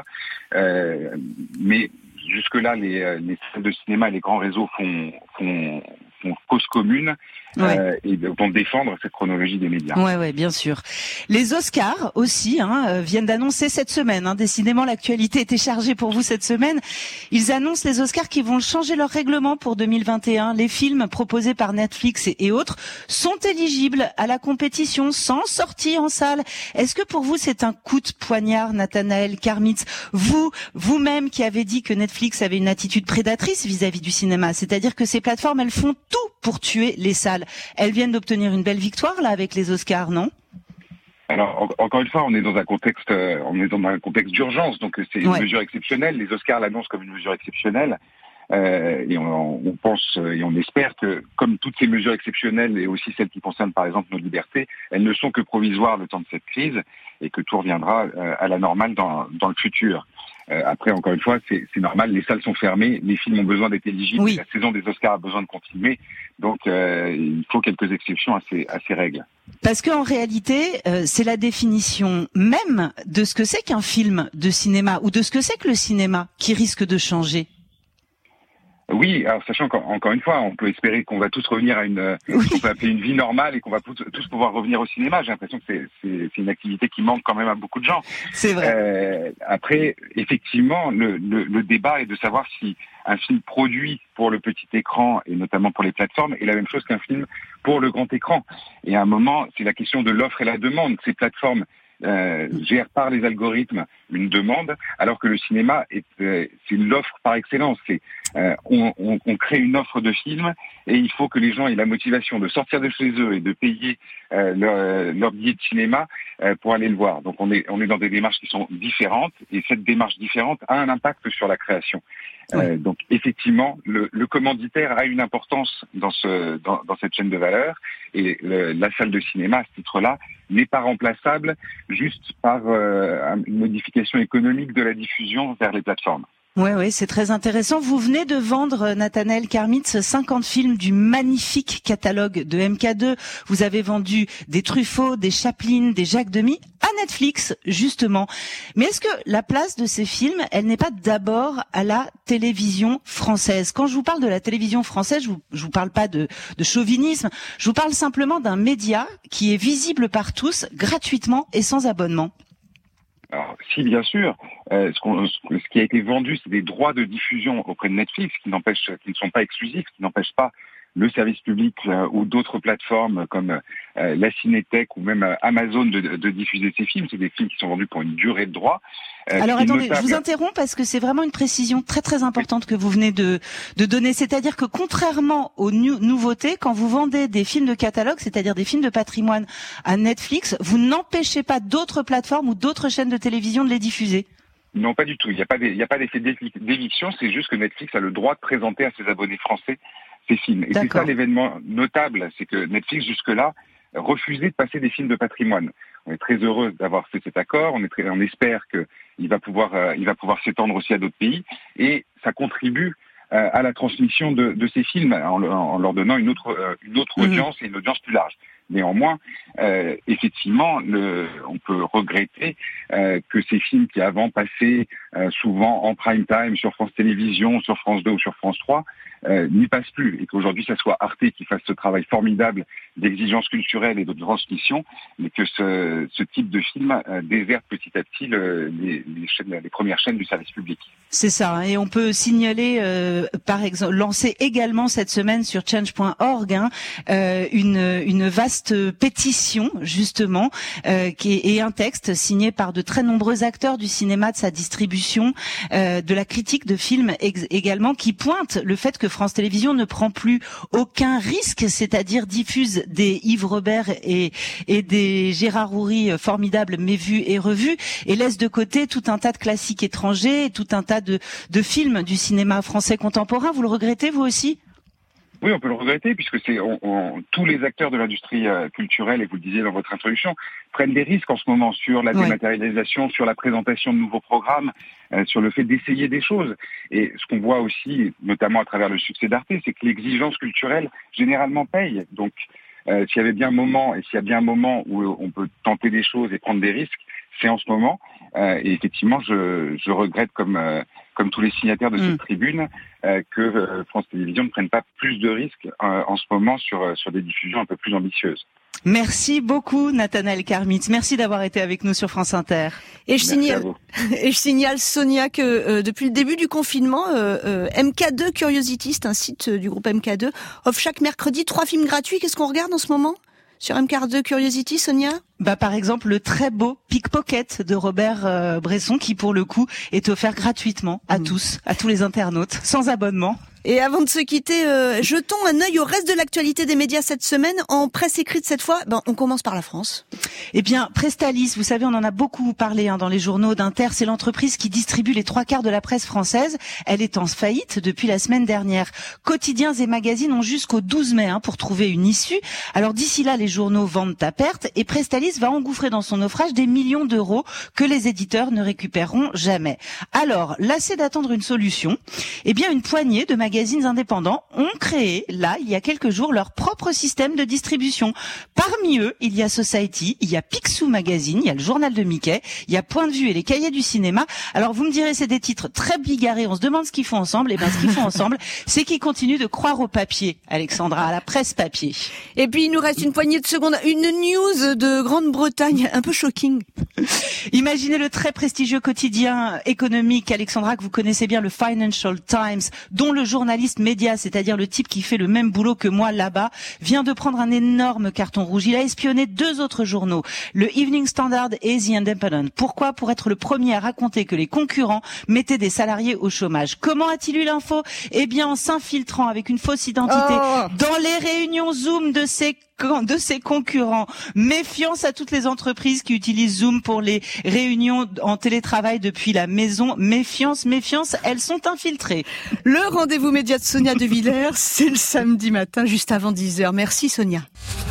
Mais jusque-là, les salles de cinéma et les grands réseaux font cause commune et vont défendre cette chronologie des médias. Ouais, bien sûr. Les Oscars aussi viennent d'annoncer cette semaine. Décidément, l'actualité était chargée pour vous cette semaine. Ils annoncent les Oscars qui vont changer leur règlement pour 2021. Les films proposés par Netflix et autres sont éligibles à la compétition sans sortie en salle. Est-ce que pour vous c'est un coup de poignard, Nathanaël Karmitz, vous-même qui avez dit que Netflix avait une attitude prédatrice vis-à-vis du cinéma, c'est-à-dire que ces plateformes elles font tout pour tuer les salles. Elles viennent d'obtenir une belle victoire là avec les Oscars, non? Alors encore une fois, on est dans un contexte d'urgence, donc c'est une mesure exceptionnelle. Les Oscars l'annoncent comme une mesure exceptionnelle. Et on pense et on espère que, comme toutes ces mesures exceptionnelles et aussi celles qui concernent par exemple nos libertés, elles ne sont que provisoires le temps de cette crise et que tout reviendra à la normale dans le futur. Après, encore une fois, c'est normal, les salles sont fermées, les films ont besoin d'être éligibles, la saison des Oscars a besoin de continuer, donc il faut quelques exceptions à ces règles. Parce qu'en réalité, c'est la définition même de ce que c'est qu'un film de cinéma ou de ce que c'est que le cinéma qui risque de changer. Oui, alors sachant qu'encore une fois, on peut espérer qu'on va tous revenir à ce qu'on peut appeler une vie normale et qu'on va tous pouvoir revenir au cinéma. J'ai l'impression que c'est une activité qui manque quand même à beaucoup de gens. C'est vrai. Après, effectivement, le débat est de savoir si un film produit pour le petit écran et notamment pour les plateformes est la même chose qu'un film pour le grand écran. Et à un moment, c'est la question de l'offre et la demande. Ces plateformes gère par les algorithmes une demande, alors que le cinéma c'est l'offre par excellence. On crée une offre de films et il faut que les gens aient la motivation de sortir de chez eux et de payer leur billet de cinéma pour aller le voir. Donc on est dans des démarches qui sont différentes et cette démarche différente a un impact sur la création. Donc effectivement, le commanditaire a une importance dans cette chaîne de valeur et la salle de cinéma à ce titre-là n'est pas remplaçable juste par une modification économique de la diffusion vers les plateformes. Oui, c'est très intéressant. Vous venez de vendre, Nathanaël Karmitz, 50 films du magnifique catalogue de MK2. Vous avez vendu des Truffaut, des Chaplin, des Jacques Demy à Netflix, justement. Mais est-ce que la place de ces films, elle n'est pas d'abord à la télévision française? Quand je vous parle de la télévision française, je vous parle pas de chauvinisme. Je vous parle simplement d'un média qui est visible par tous, gratuitement et sans abonnement. Alors, si, bien sûr. Ce qui a été vendu, c'est des droits de diffusion auprès de Netflix qui ne sont pas exclusifs, qui n'empêchent pas le service public ou d'autres plateformes comme la Cinétech ou même Amazon de diffuser ces films. C'est des films qui sont vendus pour une durée de droit. Alors attendez, je vous interromps parce que c'est vraiment une précision très très importante que vous venez de donner. C'est-à-dire que contrairement aux nouveautés, quand vous vendez des films de catalogue, c'est-à-dire des films de patrimoine à Netflix, vous n'empêchez pas d'autres plateformes ou d'autres chaînes de télévision de les diffuser. Non, pas du tout. Il n'y a pas d'effet d'éviction. C'est juste que Netflix a le droit de présenter à ses abonnés français ces films. Et c'est ça l'événement notable, c'est que Netflix jusque-là refuser de passer des films de patrimoine. On est très heureux d'avoir fait cet accord. On espère qu'il va pouvoir s'étendre aussi à d'autres pays, et ça contribue à la transmission de ces films en leur donnant une autre audience et une audience plus large. Néanmoins, effectivement, on peut regretter que ces films qui avant passaient souvent en prime time sur France Télévisions, sur France 2 ou sur France 3 n'y passent plus, et qu'aujourd'hui ça soit Arte qui fasse ce travail formidable d'exigence culturelle et de transmission, mais que ce type de film déserte petit à petit les premières chaînes du service public. C'est ça, et on peut signaler, par exemple, lancer également cette semaine sur change.org une vaste pétition justement, et un texte signé par de très nombreux acteurs du cinéma, de sa distribution, de la critique de films également, qui pointe le fait que France Télévisions ne prend plus aucun risque, c'est-à-dire diffuse des Yves Robert et des Gérard Houry formidables mais vus et revus, et laisse de côté tout un tas de classiques étrangers et tout un tas de films du cinéma français contemporain. Vous le regrettez, vous aussi ? Oui, on peut le regretter, puisque tous les acteurs de l'industrie culturelle, et vous le disiez dans votre introduction, prennent des risques en ce moment sur la dématérialisation, sur la présentation de nouveaux programmes, sur le fait d'essayer des choses. Et ce qu'on voit aussi, notamment à travers le succès d'Arte, c'est que l'exigence culturelle généralement paye. Donc, s'il y avait bien un moment, et s'il y a bien un moment où on peut tenter des choses et prendre des risques, c'est en ce moment. Et effectivement, je regrette, comme tous les signataires de cette tribune, que France Télévisions ne prenne pas plus de risques en ce moment sur des diffusions un peu plus ambitieuses. Merci beaucoup, Nathanaël Karmitz. Merci d'avoir été avec nous sur France Inter. Et je signale, Sonia, que depuis le début du confinement, MK2 Curiosity, c'est un site du groupe MK2, offre chaque mercredi 3 films gratuits. Qu'est-ce qu'on regarde en ce moment sur MK2 Curiosity, Sonia? Par exemple, le très beau Pickpocket de Robert Bresson, qui pour le coup est offert gratuitement à tous les internautes, sans abonnement. Et avant de se quitter, jetons un œil au reste de l'actualité des médias cette semaine, en presse écrite cette fois. On commence par la France. Eh bien, Prestalis, vous savez, on en a beaucoup parlé dans les journaux d'Inter, c'est l'entreprise qui distribue les 3/4 de la presse française. Elle est en faillite depuis la semaine dernière. Quotidiens et magazines ont jusqu'au 12 mai pour trouver une issue. Alors d'ici là, les journaux vendent à perte, et Prestalis va engouffrer dans son naufrage des millions d'euros que les éditeurs ne récupéreront jamais. Alors, lassés d'attendre une solution, eh bien une poignée de magazines indépendants ont créé, là, il y a quelques jours, leur propre système de distribution. Parmi eux, il y a Society, il y a Picsou Magazine, il y a le Journal de Mickey, il y a Point de Vue et les Cahiers du Cinéma. Alors vous me direz, c'est des titres très bigarrés, on se demande ce qu'ils font ensemble. Et ce qu'ils font ensemble, c'est qu'ils continuent de croire au papier, Alexandra, à la presse papier. Et puis il nous reste une poignée de secondes, une news de Grande-Bretagne, un peu shocking. Imaginez le très prestigieux quotidien économique, Alexandra, que vous connaissez bien, le Financial Times, dont le journaliste média, c'est-à-dire le type qui fait le même boulot que moi là-bas, vient de prendre un énorme carton rouge. Il a espionné 2 autres journaux, le Evening Standard et The Independent. Pourquoi? Pour être le premier à raconter que les concurrents mettaient des salariés au chômage. Comment a-t-il eu l'info? Eh bien, en s'infiltrant avec une fausse identité dans les réunions Zoom de ses concurrents. Méfiance à toutes les entreprises qui utilisent Zoom pour les réunions en télétravail depuis la maison. Méfiance, elles sont infiltrées. Le rendez-vous média de Sonia De Villers, c'est le samedi matin, juste avant 10h. Merci Sonia.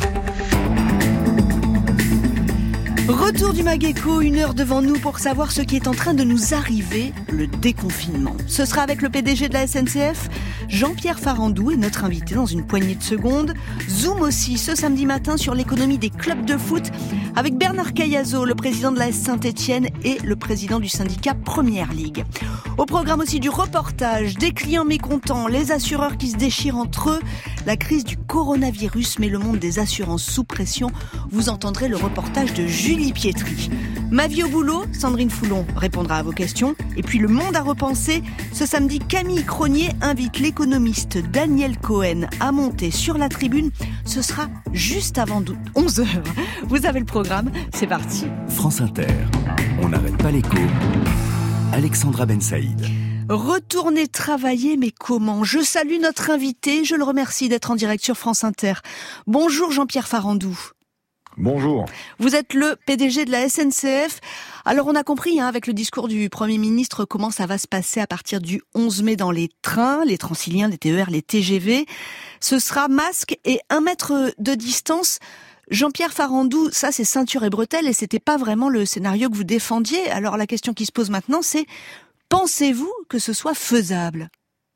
Retour du Mag-Éco, 1 heure devant nous pour savoir ce qui est en train de nous arriver, le déconfinement. Ce sera avec le PDG de la SNCF, Jean-Pierre Farandou, est notre invité dans une poignée de secondes. Zoom aussi ce samedi matin sur l'économie des clubs de foot avec Bernard Cayazo, le président de l'AS Saint-Etienne et le président du syndicat Première Ligue. Au programme aussi du reportage, des clients mécontents, les assureurs qui se déchirent entre eux, la crise du coronavirus met le monde des assurances sous pression. Vous entendrez le reportage de Julie Pietri. Ma vie au boulot, Sandrine Foulon répondra à vos questions. Et puis le monde à repenser, ce samedi, Camille Cronier invite l'économiste Daniel Cohen à monter sur la tribune. Ce sera juste avant 11h. Vous avez le programme, c'est parti. France Inter, on n'arrête pas l'écho. Alexandra Ben Saïd. Retourner travailler, mais comment? Je salue notre invité, je le remercie d'être en direct sur France Inter. Bonjour Jean-Pierre Farandou. Bonjour. Vous êtes le PDG de la SNCF. Alors on a compris avec le discours du Premier ministre comment ça va se passer à partir du 11 mai dans les trains, les Transiliens, les TER, les TGV. Ce sera masque et 1 mètre de distance. Jean-Pierre Farandou, ça c'est ceinture et bretelles et c'était pas vraiment le scénario que vous défendiez. Alors la question qui se pose maintenant, c'est pensez-vous que ce soit faisable ?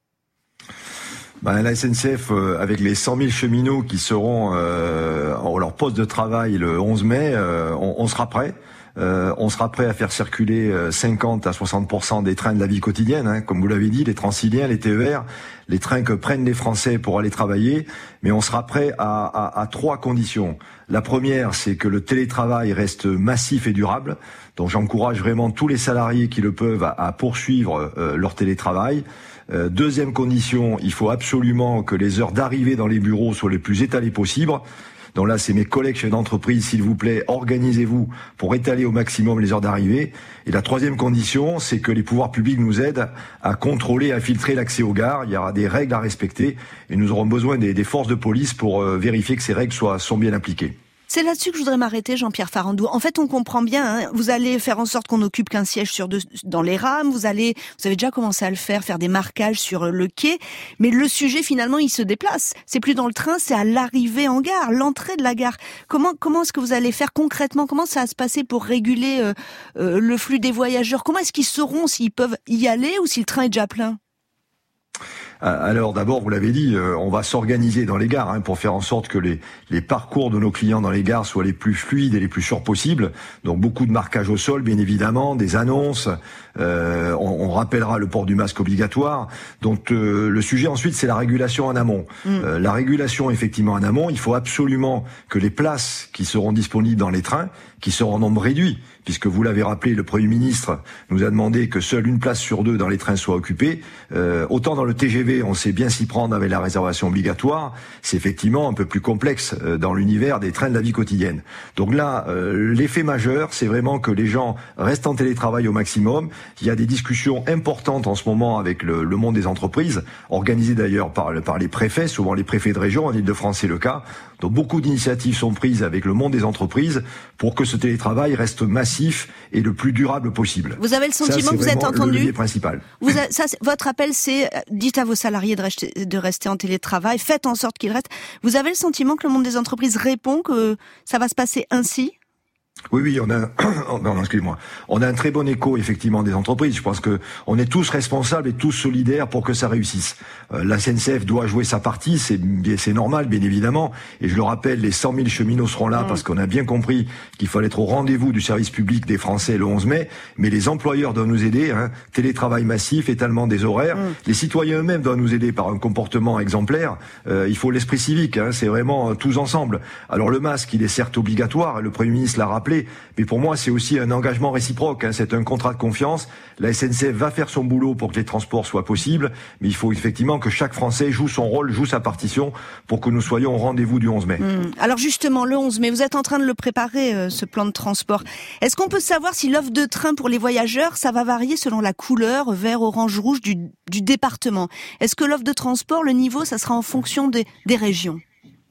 La SNCF, avec les 100 000 cheminots qui seront à leur poste de travail le 11 mai, on sera prêt. On sera prêt à faire circuler 50 à 60% des trains de la vie quotidienne, hein, comme vous l'avez dit, les Transiliens, les TER, les trains que prennent les Français pour aller travailler. Mais on sera prêt à 3 conditions. La première, c'est que le télétravail reste massif et durable. Donc j'encourage vraiment tous les salariés qui le peuvent à poursuivre leur télétravail. Deuxième condition, il faut absolument que les heures d'arrivée dans les bureaux soient les plus étalées possibles. Donc là, c'est mes collègues chefs d'entreprise, s'il vous plaît, organisez-vous pour étaler au maximum les heures d'arrivée. Et la troisième condition, c'est que les pouvoirs publics nous aident à contrôler, à filtrer l'accès aux gares. Il y aura des règles à respecter et nous aurons besoin des forces de police pour vérifier que ces règles sont bien appliquées. C'est là-dessus que je voudrais m'arrêter, Jean-Pierre Farandou. En fait, on comprend bien, hein, vous allez faire en sorte qu'on n'occupe qu'un siège sur 2 dans les rames, vous avez déjà commencé à le faire des marquages sur le quai, mais le sujet, finalement, il se déplace. C'est plus dans le train, c'est à l'arrivée en gare, l'entrée de la gare. Comment est-ce que vous allez faire concrètement? Comment ça va se passer pour réguler le flux des voyageurs? Comment est-ce qu'ils sauront s'ils peuvent y aller ou si le train est déjà plein? Alors d'abord, vous l'avez dit, on va s'organiser dans les gares pour faire en sorte que les parcours de nos clients dans les gares soient les plus fluides et les plus sûrs possibles. Donc beaucoup de marquage au sol, bien évidemment, des annonces. On rappellera le port du masque obligatoire. Donc le sujet ensuite, c'est la régulation en amont. La régulation effectivement en amont, il faut absolument que les places qui seront disponibles dans les trains, qui seront en nombre réduit, puisque vous l'avez rappelé, le Premier ministre nous a demandé que seule une place sur 2 dans les trains soit occupée. Autant dans le TGV, on sait bien s'y prendre avec la réservation obligatoire, c'est effectivement un peu plus complexe dans l'univers des trains de la vie quotidienne. Donc là, l'effet majeur, c'est vraiment que les gens restent en télétravail au maximum. Il y a des discussions importantes en ce moment avec le monde des entreprises, organisées d'ailleurs par les préfets, souvent les préfets de région, en Ile-de-France c'est le cas. Donc beaucoup d'initiatives sont prises avec le monde des entreprises pour que ce télétravail reste massif et le plus durable possible. Vous avez le sentiment que vous êtes entendu? Le levier principal. Votre appel, c'est dites à vos salariés de rester en télétravail, faites en sorte qu'ils restent. Vous avez le sentiment que le monde des entreprises répond que ça va se passer ainsi? Oui, on a un très bon écho effectivement des entreprises. Je pense que on est tous responsables et tous solidaires pour que ça réussisse. La SNCF doit jouer sa partie, c'est normal bien évidemment. Et je le rappelle, les 100 000 cheminots seront là parce qu'on a bien compris qu'il fallait être au rendez-vous du service public des Français le 11 mai. Mais les employeurs doivent nous aider, télétravail massif, étalement des horaires. Les citoyens eux-mêmes doivent nous aider par un comportement exemplaire. Il faut l'esprit civique, c'est vraiment tous ensemble. Alors le masque, il est certes obligatoire, le Premier ministre l'a rappelé. Mais pour moi, c'est aussi un engagement réciproque. C'est un contrat de confiance. La SNCF va faire son boulot pour que les transports soient possibles, mais il faut effectivement que chaque Français joue son rôle, joue sa partition pour que nous soyons au rendez-vous du 11 mai. Alors justement, le 11 mai, vous êtes en train de le préparer, ce plan de transport. Est-ce qu'on peut savoir si l'offre de train pour les voyageurs, ça va varier selon la couleur, vert, orange, rouge du département? Est-ce que l'offre de transport, le niveau, ça sera en fonction des régions?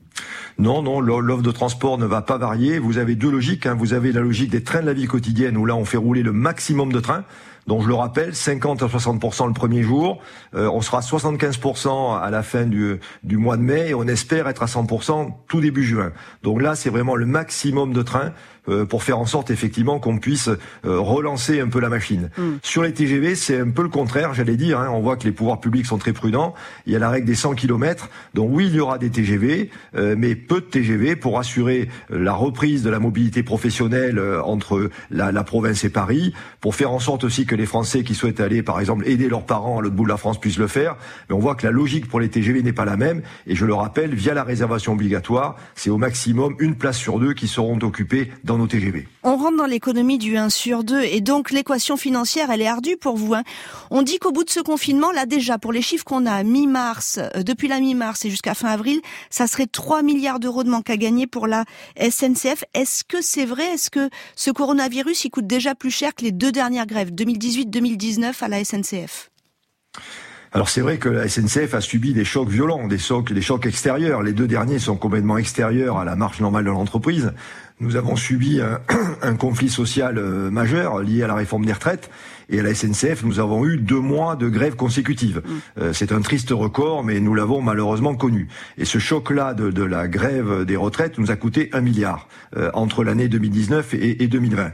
Non, l'offre de transport ne va pas varier. Vous avez 2 logiques. Vous avez la logique des trains de la vie quotidienne où là on fait rouler le maximum de trains. Donc je le rappelle, 50 à 60% le premier jour, on sera à 75% à la fin du mois de mai et on espère être à 100% tout début juin. Donc là, c'est vraiment le maximum de trains pour faire en sorte effectivement qu'on puisse relancer un peu la machine. Sur les TGV, c'est un peu le contraire, j'allais dire. On voit que les pouvoirs publics sont très prudents. Il y a la règle des 100 km. Donc oui, il y aura des TGV, mais peu de TGV pour assurer la reprise de la mobilité professionnelle entre la province et Paris, pour faire en sorte aussi que les Français qui souhaitent aller, par exemple, aider leurs parents à l'autre bout de la France puissent le faire. Mais on voit que la logique pour les TGV n'est pas la même. Et je le rappelle, via la réservation obligatoire, c'est au maximum une place sur 2 qui seront occupées dans nos TGV. On rentre dans l'économie du 1 sur 2 et donc l'équation financière, elle est ardue pour vous. On dit qu'au bout de ce confinement, là déjà, pour les chiffres qu'on a mi-mars, depuis la mi-mars et jusqu'à fin avril, ça serait 3 milliards d'euros de manque à gagner pour la SNCF. Est-ce que c'est vrai? Est-ce que ce coronavirus, il coûte déjà plus cher que les 2 dernières grèves, 2018-2019 à la SNCF? Alors c'est vrai que la SNCF a subi des chocs violents, des chocs extérieurs. Les 2 derniers sont complètement extérieurs à la marche normale de l'entreprise. Nous avons subi un conflit social majeur lié à la réforme des retraites. Et à la SNCF, nous avons eu 2 mois de grève consécutive. C'est un triste record, mais nous l'avons malheureusement connu. Et ce choc-là de la grève des retraites nous a coûté 1 milliard entre l'année 2019 et 2020.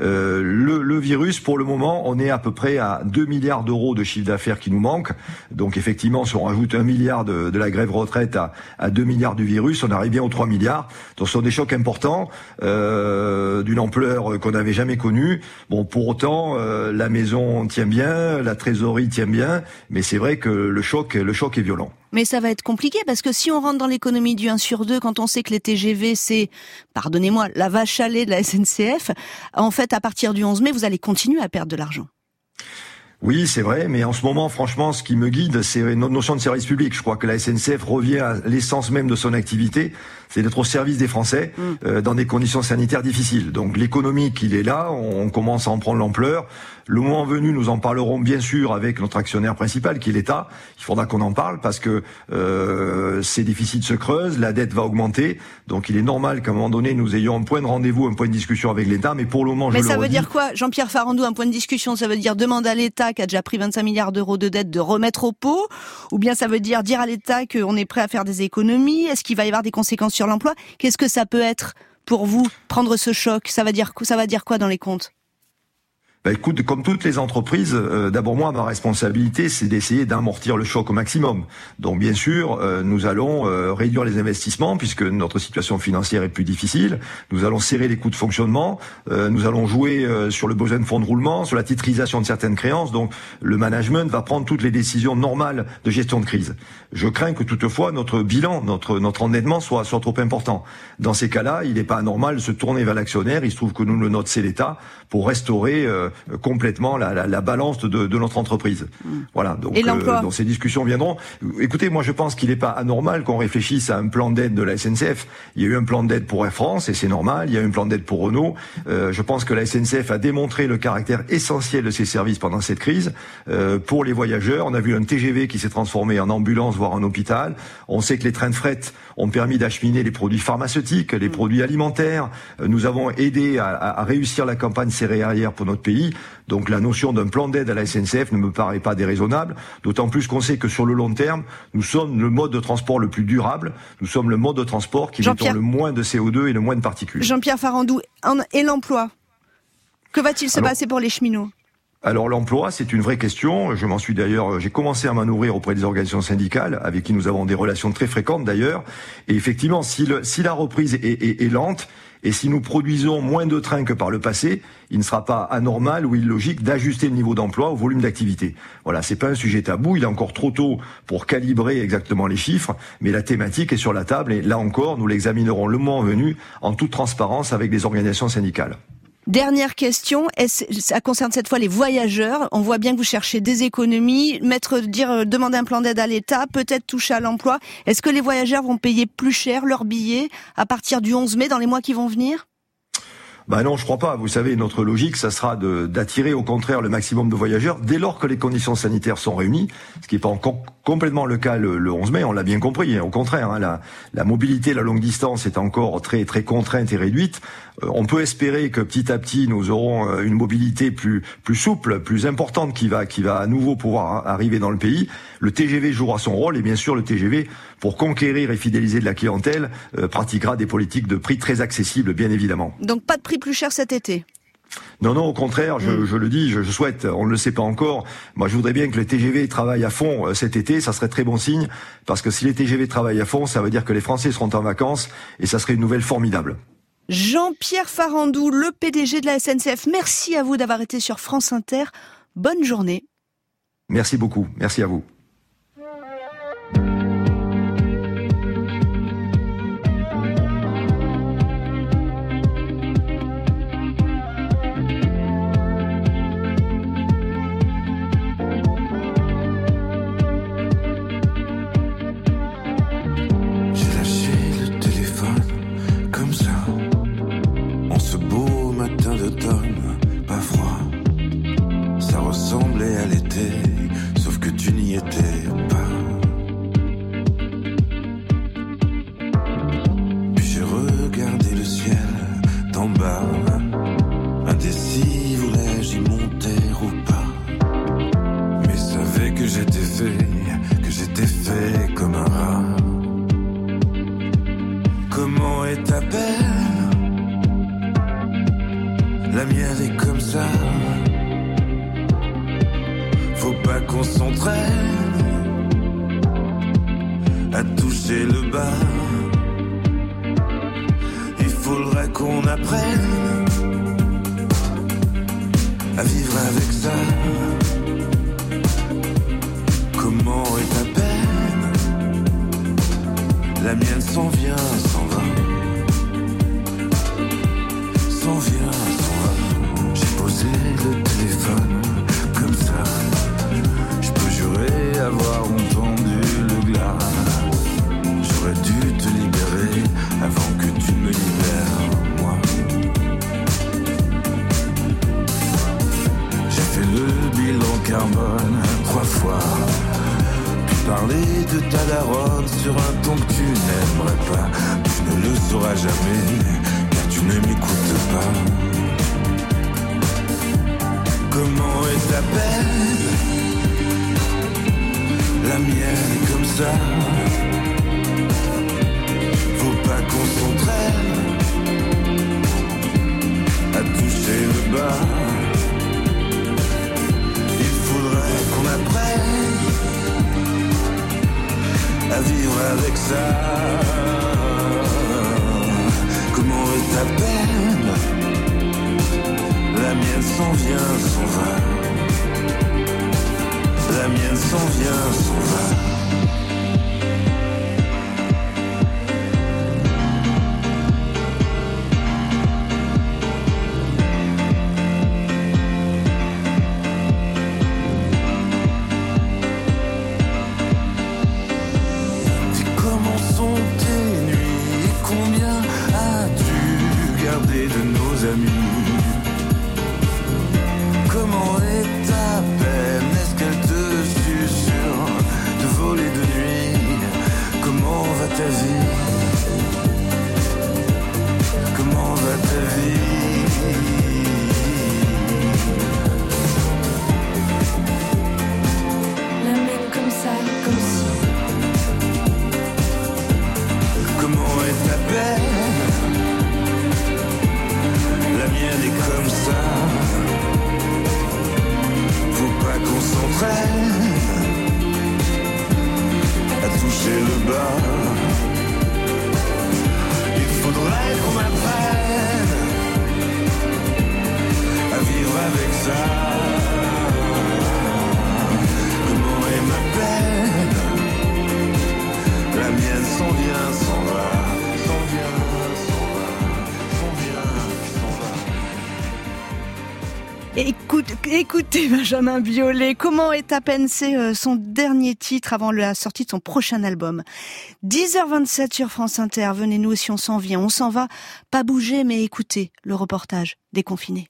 Le virus, pour le moment, on est à peu près à 2 milliards d'euros de chiffre d'affaires qui nous manque. Donc effectivement, si on rajoute 1 milliard de la grève retraite à 2 milliards du virus, on arrive bien aux 3 milliards. Donc ce sont des chocs importants, d'une ampleur qu'on n'avait jamais connue. Bon, pour autant, la maison tient bien, la trésorerie tient bien, mais c'est vrai que le choc est violent. Mais ça va être compliqué parce que si on rentre dans l'économie du 1 sur 2, quand on sait que les TGV, c'est, pardonnez-moi, la vache à lait de la SNCF, en fait, à partir du 11 mai, vous allez continuer à perdre de l'argent. Oui, c'est vrai, mais en ce moment, franchement, ce qui me guide, c'est notre notion de service public. Je crois que la SNCF revient à l'essence même de son activité, c'est d'être au service des Français dans des conditions sanitaires difficiles. Donc l'économique, il est là, on commence à en prendre l'ampleur. Le moment venu, nous en parlerons bien sûr avec notre actionnaire principal, qui est l'État. Il faudra qu'on en parle parce que ces déficits se creusent, la dette va augmenter. Donc il est normal qu'à un moment donné, nous ayons un point de rendez-vous, un point de discussion avec l'État. Mais pour le moment, mais ça veut dire quoi, Jean-Pierre Farandou, un point de discussion? Ça veut dire demander à l'État, qui a déjà pris 25 milliards d'euros de dette, de remettre au pot? Ou bien ça veut dire à l'État qu'on est prêt à faire des économies? Est-ce qu'il va y avoir des conséquences sur l'emploi? Qu'est-ce que ça peut être pour vous, prendre ce choc? Ça va dire quoi dans les comptes? Écoute, comme toutes les entreprises, d'abord moi, ma responsabilité, c'est d'essayer d'amortir le choc au maximum. Donc bien sûr, nous allons réduire les investissements puisque notre situation financière est plus difficile. Nous allons serrer les coûts de fonctionnement. Nous allons jouer sur le besoin de fonds de roulement, sur la titrisation de certaines créances. Donc le management va prendre toutes les décisions normales de gestion de crise. Je crains que toutefois notre bilan, notre endettement soit trop important. Dans ces cas-là, il n'est pas anormal de se tourner vers l'actionnaire. Il se trouve que nous, le nôtre, c'est l'État, pour restaurer complètement la balance de notre entreprise. Voilà. Donc, donc ces discussions viendront. Écoutez, moi je pense qu'il n'est pas anormal qu'on réfléchisse à un plan d'aide de la SNCF. Il y a eu un plan d'aide pour Air France et c'est normal. Il y a eu un plan d'aide pour Renault. Je pense que la SNCF a démontré le caractère essentiel de ses services pendant cette crise. Pour les voyageurs, on a vu un TGV qui s'est transformé en ambulance, voire en hôpital. On sait que les trains de fret ont permis d'acheminer les produits pharmaceutiques, les produits alimentaires. Nous avons aidé à réussir la campagne céréalière pour notre pays. Donc la notion d'un plan d'aide à la SNCF ne me paraît pas déraisonnable, d'autant plus qu'on sait que sur le long terme, nous sommes le mode de transport le plus durable, nous sommes le mode de transport qui émet le moins de CO2 et le moins de particules. Jean-Pierre Farandou, et l'emploi? Que va-t-il se passer pour les cheminots? Alors l'emploi, c'est une vraie question. Je m'en suis d'ailleurs, j'ai commencé à m'en nourrir auprès des organisations syndicales, avec qui nous avons des relations très fréquentes d'ailleurs. Et effectivement, si la reprise est lente, et si nous produisons moins de trains que par le passé, il ne sera pas anormal ou illogique d'ajuster le niveau d'emploi au volume d'activité. Voilà, c'est pas un sujet tabou, il est encore trop tôt pour calibrer exactement les chiffres, mais la thématique est sur la table et là encore, nous l'examinerons le moment venu en toute transparence avec les organisations syndicales. Dernière question, ça concerne cette fois les voyageurs. On voit bien que vous cherchez des économies, demander un plan d'aide à l'État, peut-être toucher à l'emploi. Est-ce que les voyageurs vont payer plus cher leurs billets à partir du 11 mai dans les mois qui vont venir ? Non, je crois pas. Vous savez, notre logique, ça sera d'attirer au contraire le maximum de voyageurs dès lors que les conditions sanitaires sont réunies, ce qui n'est pas encore complètement le cas le 11 mai, on l'a bien compris. Au contraire, la mobilité, la longue distance est encore très très contrainte et réduite. On peut espérer que petit à petit, nous aurons une mobilité plus souple, plus importante qui va à nouveau pouvoir arriver dans le pays. Le TGV jouera son rôle et bien sûr le TGV, pour conquérir et fidéliser de la clientèle, pratiquera des politiques de prix très accessibles, bien évidemment. Donc pas de prix plus cher cet été? Non, au contraire, je le dis, je souhaite, on ne le sait pas encore. Moi, je voudrais bien que les TGV travaillent à fond cet été, ça serait très bon signe, parce que si les TGV travaillent à fond, ça veut dire que les Français seront en vacances, et ça serait une nouvelle formidable. Jean-Pierre Farandou, le PDG de la SNCF, merci à vous d'avoir été sur France Inter. Bonne journée. Merci beaucoup, merci à vous. Pas froid, ça ressemblait à l'été, sauf que tu n'y étais pas. Puis j'ai regardé le ciel, s'entraîne à toucher le bas. Il faudrait qu'on apprenne à vivre avec ça. Comment est ta peine? La mienne s'en vient, s'en va. S'en vient, s'en va. J'ai posé le téléphone comme ça. Je peux jurer avoir entendu le glas. J'aurais dû te libérer avant que tu me libères, moi. J'ai fait le bilan carbone 3 fois. Puis parler de ta daronne sur un ton que tu n'aimerais pas. Tu ne le sauras jamais, car tu ne m'écoutes pas. Comment est ta peine? La mienne est comme ça. Faut pas qu'on s'entraîne à toucher le bas. Il faudrait qu'on apprenne à vivre avec ça. Comment est ta peine? La mienne s'en vient, s'en va. La mienne s'en vient, s'en va. Écoutez Benjamin Biolay, comment est ta peine? C'est son dernier titre avant la sortie de son prochain album. 10h27 sur France Inter, venez nous si on s'en vient, on s'en va, pas bouger mais écoutez le reportage Déconfiné.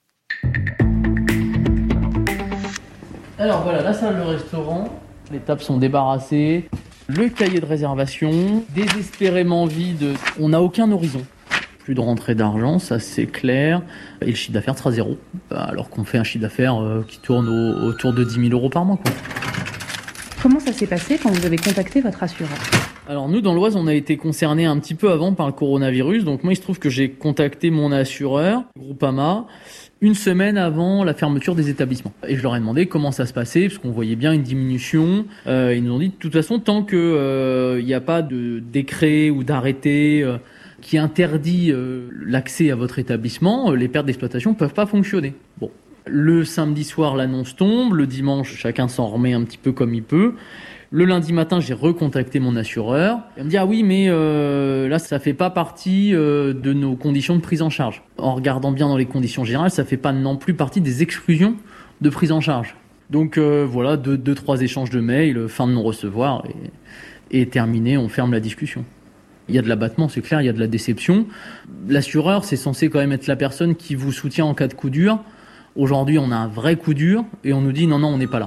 Alors voilà, la salle de restaurant, les tables sont débarrassées, le cahier de réservation, désespérément vide, on n'a aucun horizon. Plus de rentrée d'argent, ça c'est clair, et le chiffre d'affaires sera 0, alors qu'on fait un chiffre d'affaires qui tourne autour de 10 000 euros par mois, quoi. Comment ça s'est passé quand vous avez contacté votre assureur? Alors nous, dans l'Oise, on a été concernés un petit peu avant par le coronavirus, donc moi il se trouve que j'ai contacté mon assureur, Groupama, une semaine avant la fermeture des établissements. Et je leur ai demandé comment ça se passait, parce qu'on voyait bien une diminution. Ils nous ont dit, de toute façon, tant que il n'y a pas de décret ou d'arrêté qui interdit l'accès à votre établissement, les pertes d'exploitation peuvent pas fonctionner. Bon, le samedi soir, l'annonce tombe, le dimanche, chacun s'en remet un petit peu comme il peut. Le lundi matin, j'ai recontacté mon assureur. Il me dit « Ah oui, mais là, ça fait pas partie de nos conditions de prise en charge. » En regardant bien dans les conditions générales, ça fait pas non plus partie des exclusions de prise en charge. Donc voilà, 2-3 échanges de mails, fin de non-recevoir, et terminé, on ferme la discussion. Il y a de l'abattement, c'est clair, il y a de la déception. L'assureur, c'est censé quand même être la personne qui vous soutient en cas de coup dur. Aujourd'hui, on a un vrai coup dur, et on nous dit « Non, on n'est pas là. »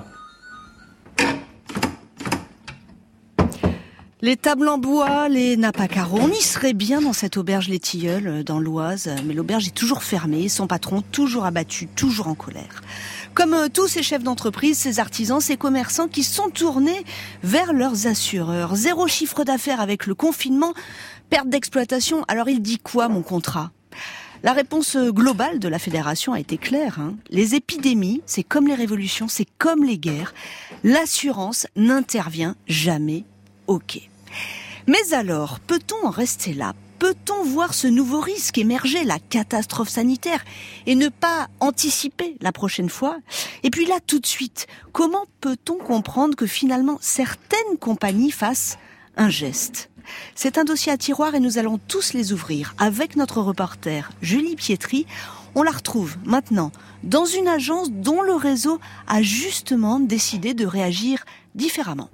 Les tables en bois, les nappes à carreaux, on y serait bien dans cette auberge Les Tilleuls, dans l'Oise, mais l'auberge est toujours fermée, son patron toujours abattu, toujours en colère. Comme tous ces chefs d'entreprise, ces artisans, ces commerçants qui sont tournés vers leurs assureurs. 0 chiffre d'affaires avec le confinement, perte d'exploitation. Alors il dit quoi, mon contrat ? La réponse globale de la fédération a été claire. Les épidémies, c'est comme les révolutions, c'est comme les guerres. L'assurance n'intervient jamais. Ok. Mais alors, peut-on en rester là ? Peut-on voir ce nouveau risque émerger, la catastrophe sanitaire, et ne pas anticiper la prochaine fois ? Et puis là, tout de suite, comment peut-on comprendre que finalement certaines compagnies fassent un geste ? C'est un dossier à tiroir et nous allons tous les ouvrir. Avec notre reporter Julie Pietri, on la retrouve maintenant dans une agence dont le réseau a justement décidé de réagir différemment.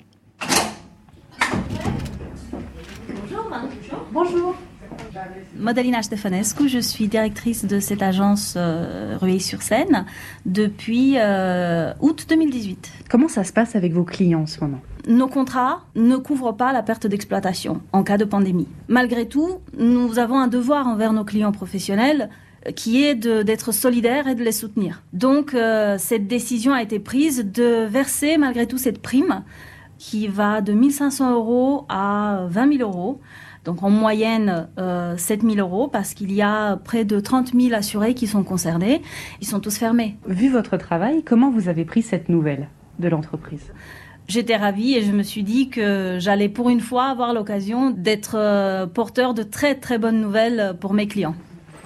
Bonjour. Madalina Stefanescu, je suis directrice de cette agence Rueil-sur-Seine depuis août 2018. Comment ça se passe avec vos clients en ce moment ? Nos contrats ne couvrent pas la perte d'exploitation en cas de pandémie. Malgré tout, nous avons un devoir envers nos clients professionnels qui est d'être solidaires et de les soutenir. Donc, cette décision a été prise de verser malgré tout cette prime qui va de 1 500 € à 20 000 €. Donc en moyenne 7 000 € parce qu'il y a près de 30 000 assurés qui sont concernés. Ils sont tous fermés. Vu votre travail, comment vous avez pris cette nouvelle de l'entreprise ? J'étais ravie et je me suis dit que j'allais pour une fois avoir l'occasion d'être porteur de très très bonnes nouvelles pour mes clients.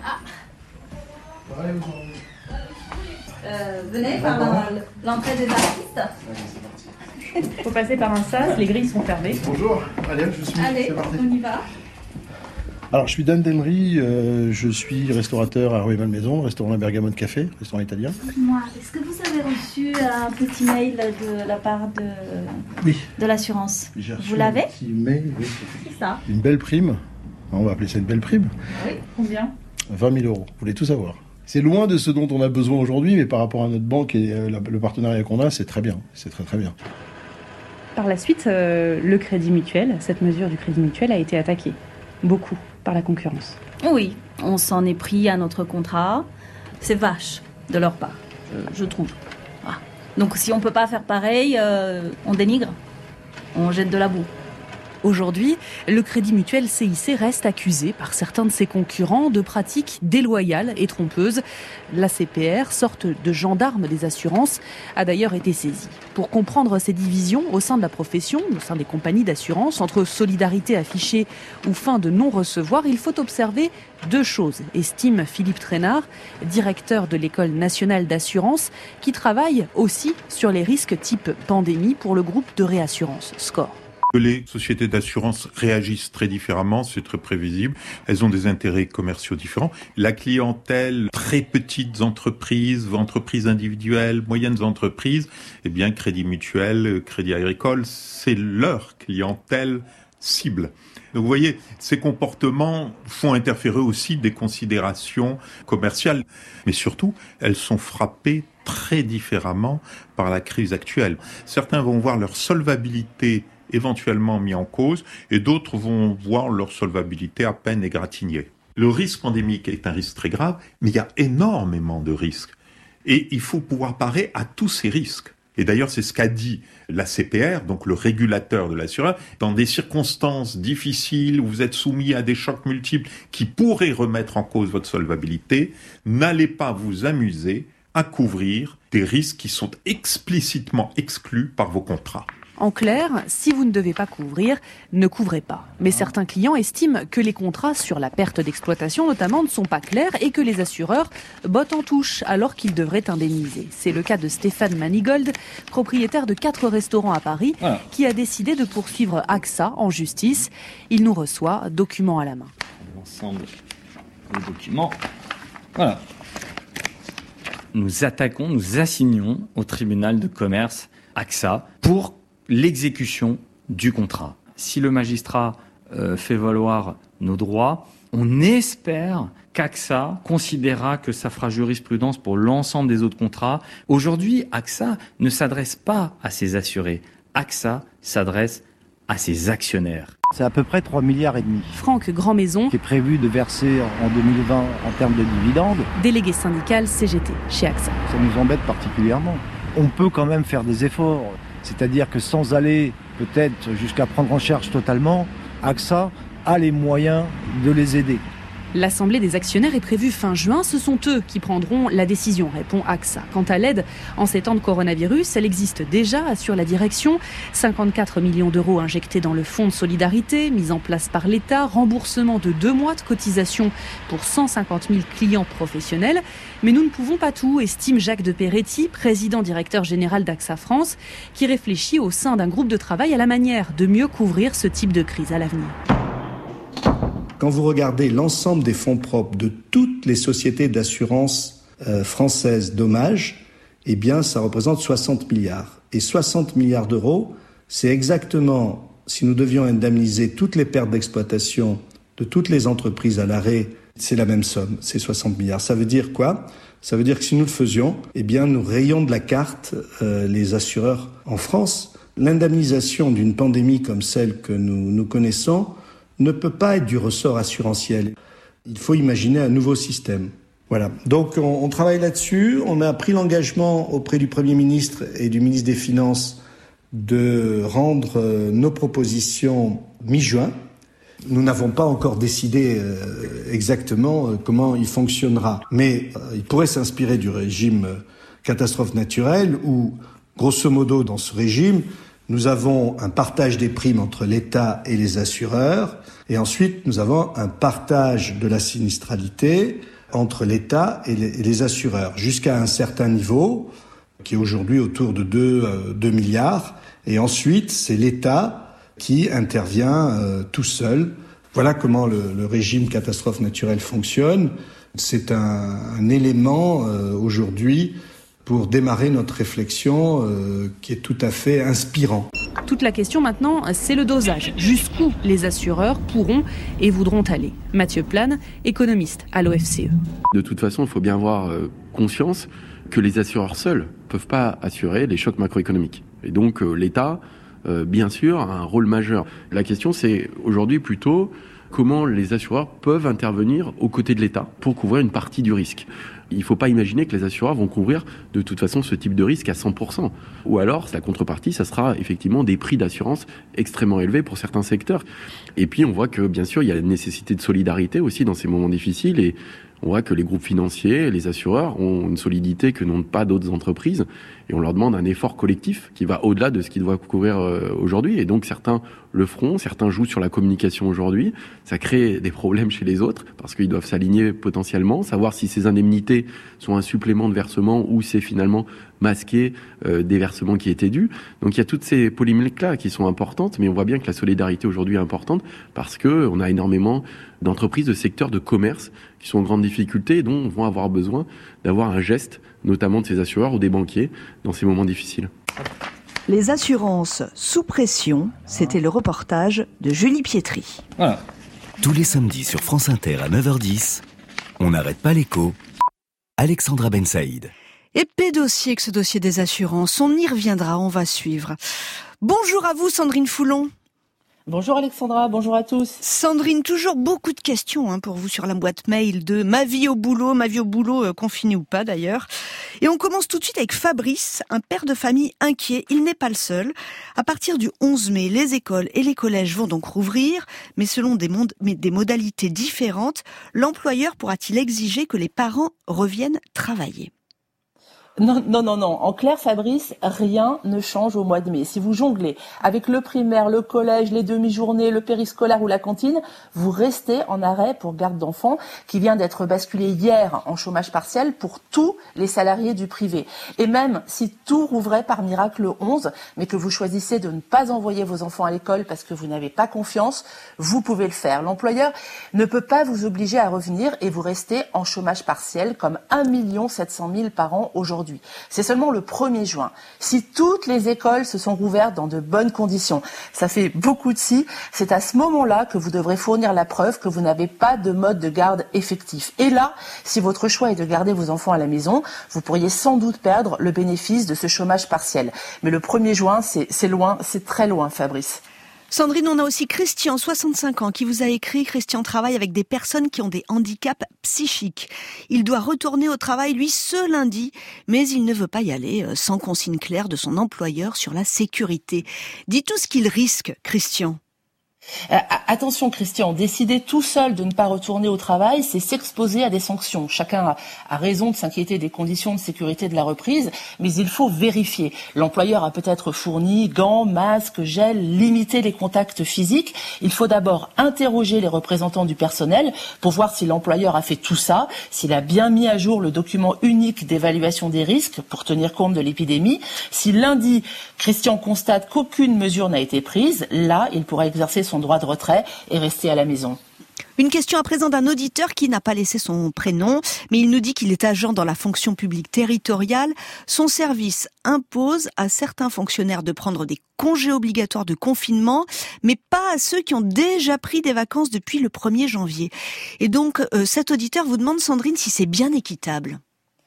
Venez par l'entrée des artistes. Il faut passer par un sas, les grilles sont fermées. Bonjour, allez, je suis. Allez, on y va. Alors, je suis Dan Demery, je suis restaurateur à Rueil-Malmaison, restaurant La Bergamote Café, restaurant italien. Moi, est-ce que vous avez reçu un petit mail de la part de l'assurance ? Vous l'avez ? Un petit mail, oui. C'est ça. Une belle prime. On va appeler ça une belle prime. Oui, combien ? 20 000 €. Vous voulez tout savoir. C'est loin de ce dont on a besoin aujourd'hui, mais par rapport à notre banque et le partenariat qu'on a, c'est très bien. C'est très très bien. Par la suite, le Crédit Mutuel, cette mesure du Crédit Mutuel a été attaquée, beaucoup, par la concurrence. Oui, on s'en est pris à notre contrat. C'est vache de leur part, je trouve. Ah. Donc si on ne peut pas faire pareil, on dénigre, on jette de la boue. Aujourd'hui, le Crédit Mutuel CIC reste accusé par certains de ses concurrents de pratiques déloyales et trompeuses. La CPR, sorte de gendarme des assurances, a d'ailleurs été saisie. Pour comprendre ces divisions au sein de la profession, au sein des compagnies d'assurance, entre solidarité affichée ou fin de non-recevoir, il faut observer deux choses, estime Philippe Trainard, directeur de l'École nationale d'assurance, qui travaille aussi sur les risques type pandémie pour le groupe de réassurance SCOR. Les sociétés d'assurance réagissent très différemment, c'est très prévisible. Elles ont des intérêts commerciaux différents. La clientèle, très petites entreprises, entreprises individuelles, moyennes entreprises, eh bien, Crédit Mutuel, Crédit Agricole, c'est leur clientèle cible. Donc vous voyez, ces comportements font interférer aussi des considérations commerciales. Mais surtout, elles sont frappées très différemment par la crise actuelle. Certains vont voir leur solvabilité éventuellement mis en cause, et d'autres vont voir leur solvabilité à peine égratignée. Le risque pandémique est un risque très grave, mais il y a énormément de risques. Et il faut pouvoir parer à tous ces risques. Et d'ailleurs, c'est ce qu'a dit la CPR, donc le régulateur de l'assureur, dans des circonstances difficiles où vous êtes soumis à des chocs multiples qui pourraient remettre en cause votre solvabilité, n'allez pas vous amuser à couvrir des risques qui sont explicitement exclus par vos contrats. En clair, si vous ne devez pas couvrir, ne couvrez pas. Mais certains clients estiment que les contrats sur la perte d'exploitation notamment ne sont pas clairs et que les assureurs bottent en touche alors qu'ils devraient indemniser. C'est le cas de Stéphane Manigold, propriétaire de 4 restaurants à Paris, qui a décidé de poursuivre AXA en justice. Il nous reçoit, documents à la main. L'ensemble des documents. Voilà. Nous attaquons, nous assignons au tribunal de commerce AXA pour l'exécution du contrat. Si le magistrat fait valoir nos droits, on espère qu'AXA considérera que ça fera jurisprudence pour l'ensemble des autres contrats. Aujourd'hui, AXA ne s'adresse pas à ses assurés. AXA s'adresse à ses actionnaires. C'est à peu près 3,5 milliards. Franck Grandmaison, qui est prévu de verser en 2020 en termes de dividendes. Délégué syndical CGT chez AXA. Ça nous embête particulièrement. On peut quand même faire des efforts. C'est-à-dire que sans aller peut-être jusqu'à prendre en charge totalement, AXA a les moyens de les aider. L'assemblée des actionnaires est prévue fin juin. Ce sont eux qui prendront la décision, répond AXA. Quant à l'aide, en ces temps de coronavirus, elle existe déjà, assure la direction. 54 millions d'euros injectés dans le fonds de solidarité, mis en place par l'État, remboursement de 2 mois de cotisation pour 150 000 clients professionnels. Mais nous ne pouvons pas tout, estime Jacques de Peretti, président-directeur général d'AXA France, qui réfléchit au sein d'un groupe de travail à la manière de mieux couvrir ce type de crise à l'avenir. Quand vous regardez l'ensemble des fonds propres de toutes les sociétés d'assurance françaises dommages, eh bien, ça représente 60 milliards. Et 60 milliards d'euros, c'est exactement, si nous devions indemniser toutes les pertes d'exploitation de toutes les entreprises à l'arrêt, c'est la même somme, c'est 60 milliards. Ça veut dire quoi ? Ça veut dire que si nous le faisions, eh bien, nous rayons de la carte les assureurs en France. L'indemnisation d'une pandémie comme celle que nous connaissons ne peut pas être du ressort assurantiel. Il faut imaginer un nouveau système. Voilà. Donc on travaille là-dessus. On a pris l'engagement auprès du Premier ministre et du ministre des Finances de rendre nos propositions mi-juin. Nous n'avons pas encore décidé exactement comment il fonctionnera. Mais il pourrait s'inspirer du régime catastrophe naturelle où, grosso modo, dans ce régime, nous avons un partage des primes entre l'État et les assureurs. Et ensuite, nous avons un partage de la sinistralité entre l'État et les assureurs, jusqu'à un certain niveau, qui est aujourd'hui autour de 2 milliards. Et ensuite, c'est l'État qui intervient tout seul. Voilà comment le régime catastrophe naturelle fonctionne. C'est un élément aujourd'hui pour démarrer notre réflexion qui est tout à fait inspirant. Toute la question maintenant, c'est le dosage. Jusqu'où les assureurs pourront et voudront aller ? Mathieu Plane, économiste à l'OFCE. De toute façon, il faut bien avoir conscience que les assureurs seuls ne peuvent pas assurer les chocs macroéconomiques. Et donc l'État, bien sûr, a un rôle majeur. La question, c'est aujourd'hui plutôt comment les assureurs peuvent intervenir aux côtés de l'État pour couvrir une partie du risque. Il ne faut pas imaginer que les assureurs vont couvrir de toute façon ce type de risque à 100%. Ou alors, la contrepartie, ça sera effectivement des prix d'assurance extrêmement élevés pour certains secteurs. Et puis, on voit que, bien sûr, il y a une nécessité de solidarité aussi dans ces moments difficiles. Et on voit que les groupes financiers, les assureurs ont une solidité que n'ont pas d'autres entreprises. Et on leur demande un effort collectif qui va au-delà de ce qu'ils doivent couvrir aujourd'hui. Et donc, certains le feront, certains jouent sur la communication aujourd'hui. Ça crée des problèmes chez les autres parce qu'ils doivent s'aligner potentiellement, savoir si ces indemnités sont un supplément de versement ou c'est finalement masquer des versements qui étaient dus. Donc il y a toutes ces polémiques-là qui sont importantes, mais on voit bien que la solidarité aujourd'hui est importante parce que on a énormément d'entreprises, de secteurs, de commerce qui sont en grande difficulté et dont vont avoir besoin d'avoir un geste, notamment de ces assureurs ou des banquiers, dans ces moments difficiles. Les assurances sous pression, c'était le reportage de Julie Pietri. Voilà. Tous les samedis sur France Inter à 9h10, on n'arrête pas l'écho. Alexandra Ben Saïd. Épais dossier que ce dossier des assurances, on y reviendra, on va suivre. Bonjour à vous Sandrine Foulon. Bonjour Alexandra, bonjour à tous. Sandrine, toujours beaucoup de questions pour vous sur la boîte mail de ma vie au boulot, confiné ou pas d'ailleurs. Et on commence tout de suite avec Fabrice, un père de famille inquiet. Il n'est pas le seul. À partir du 11 mai, les écoles et les collèges vont donc rouvrir, mais selon des modalités différentes. L'employeur pourra-t-il exiger que les parents reviennent travailler ? Non. En clair, Fabrice, rien ne change au mois de mai. Si vous jonglez avec le primaire, le collège, les demi-journées, le périscolaire ou la cantine, vous restez en arrêt pour garde d'enfants qui vient d'être basculé hier en chômage partiel pour tous les salariés du privé. Et même si tout rouvrait par miracle le 11, mais que vous choisissez de ne pas envoyer vos enfants à l'école parce que vous n'avez pas confiance, vous pouvez le faire. L'employeur ne peut pas vous obliger à revenir et vous restez en chômage partiel comme 1 700 000 par an aujourd'hui. C'est seulement le 1er juin. Si toutes les écoles se sont rouvertes dans de bonnes conditions, ça fait beaucoup de si, c'est à ce moment-là que vous devrez fournir la preuve que vous n'avez pas de mode de garde effectif. Et là, si votre choix est de garder vos enfants à la maison, vous pourriez sans doute perdre le bénéfice de ce chômage partiel. Mais le 1er juin, c'est loin, c'est très loin, Fabrice. Sandrine, on a aussi Christian, 65 ans, qui vous a écrit. Christian travaille avec des personnes qui ont des handicaps psychiques. Il doit retourner au travail, lui, ce lundi, mais il ne veut pas y aller sans consigne claire de son employeur sur la sécurité. Dites-nous ce qu'il risque, Christian. Attention Christian, décider tout seul de ne pas retourner au travail, c'est s'exposer à des sanctions. Chacun a raison de s'inquiéter des conditions de sécurité de la reprise, mais il faut vérifier. L'employeur a peut-être fourni gants, masques, gel, limité les contacts physiques. Il faut d'abord interroger les représentants du personnel pour voir si l'employeur a fait tout ça, s'il a bien mis à jour le document unique d'évaluation des risques pour tenir compte de l'épidémie. Si lundi, Christian constate qu'aucune mesure n'a été prise, là, il pourra exercer son droit de retrait et rester à la maison. Une question à présent d'un auditeur qui n'a pas laissé son prénom, mais il nous dit qu'il est agent dans la fonction publique territoriale. Son service impose à certains fonctionnaires de prendre des congés obligatoires de confinement, mais pas à ceux qui ont déjà pris des vacances depuis le 1er janvier. Et donc, cet auditeur vous demande, Sandrine, si c'est bien équitable.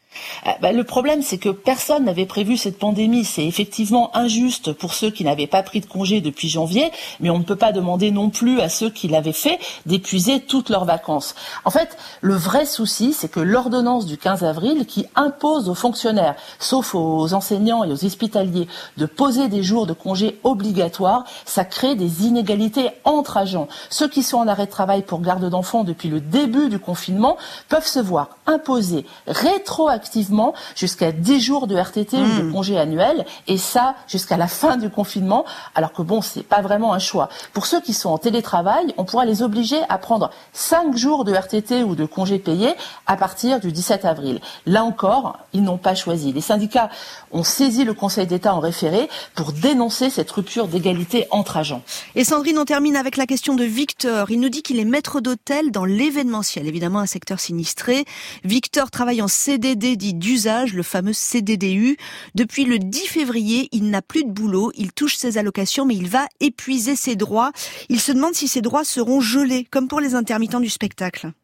Le problème, c'est que personne n'avait prévu cette pandémie. C'est effectivement injuste pour ceux qui n'avaient pas pris de congé depuis janvier, mais on ne peut pas demander non plus à ceux qui l'avaient fait d'épuiser toutes leurs vacances. En fait, le vrai souci, c'est que l'ordonnance du 15 avril qui impose aux fonctionnaires, sauf aux enseignants et aux hospitaliers, de poser des jours de congé obligatoires, ça crée des inégalités entre agents. Ceux qui sont en arrêt de travail pour garde d'enfants depuis le début du confinement peuvent se voir imposer rétroactivement jusqu'à 10 jours de RTT ou de congé annuel, et ça jusqu'à la fin du confinement, alors que c'est pas vraiment un choix. Pour ceux qui sont en télétravail, on pourra les obliger à prendre 5 jours de RTT ou de congé payé à partir du 17 avril. Là encore, ils n'ont pas choisi. Les syndicats ont saisi le Conseil d'État en référé pour dénoncer cette rupture d'égalité entre agents. Et Sandrine, on termine avec la question de Victor. Il nous dit qu'il est maître d'hôtel dans l'événementiel, évidemment un secteur sinistré. Victor travaille en CDD dit d'usage, le fameux CDDU. Depuis le 10 février, il n'a plus de boulot, il touche ses allocations, mais il va épuiser ses droits. Il se demande si ses droits seront gelés, comme pour les intermittents du spectacle.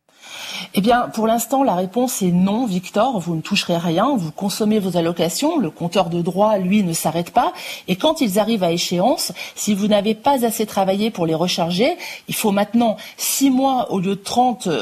Eh bien, pour l'instant, la réponse est non, Victor. Vous ne toucherez rien, vous consommez vos allocations, le compteur de droits, lui, ne s'arrête pas. Et quand ils arrivent à échéance, si vous n'avez pas assez travaillé pour les recharger, il faut maintenant 6 mois au lieu de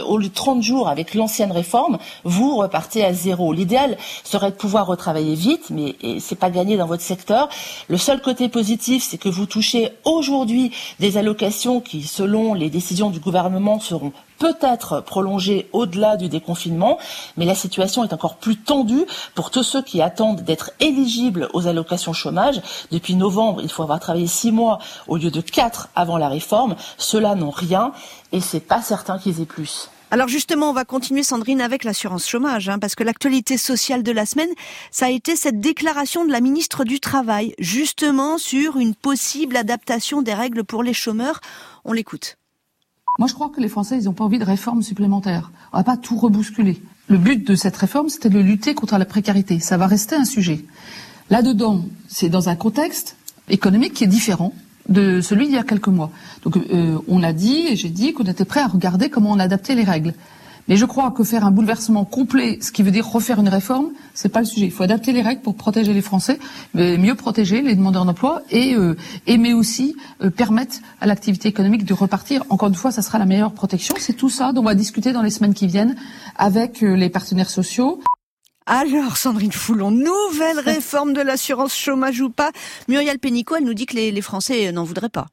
30 jours avec l'ancienne réforme, vous repartez à zéro. L'idéal serait de pouvoir retravailler vite, mais c'est pas gagné dans votre secteur. Le seul côté positif, c'est que vous touchez aujourd'hui des allocations qui, selon les décisions du gouvernement, seront peut-être prolongée au-delà du déconfinement, mais la situation est encore plus tendue pour tous ceux qui attendent d'être éligibles aux allocations chômage. Depuis novembre, il faut avoir travaillé 6 mois au lieu de 4 avant la réforme. Ceux-là n'ont rien et c'est pas certain qu'ils aient plus. Alors justement, on va continuer, Sandrine, avec l'assurance chômage, parce que l'actualité sociale de la semaine, ça a été cette déclaration de la ministre du Travail, justement sur une possible adaptation des règles pour les chômeurs. On l'écoute. Moi, je crois que les Français, ils n'ont pas envie de réformes supplémentaires. On va pas tout rebousculer. Le but de cette réforme, c'était de lutter contre la précarité. Ça va rester un sujet. Là-dedans, c'est dans un contexte économique qui est différent de celui d'il y a quelques mois. Donc, on a dit, et j'ai dit qu'on était prêt à regarder comment on adaptait les règles. Mais je crois que faire un bouleversement complet, ce qui veut dire refaire une réforme, c'est pas le sujet. Il faut adapter les règles pour protéger les Français, mais mieux protéger les demandeurs d'emploi mais aussi permettre à l'activité économique de repartir. Encore une fois, ça sera la meilleure protection. C'est tout ça dont on va discuter dans les semaines qui viennent avec les partenaires sociaux. Alors, Sandrine Foulon, nouvelle réforme de l'assurance chômage ou pas? Muriel Pénicaud, elle nous dit que les Français n'en voudraient pas.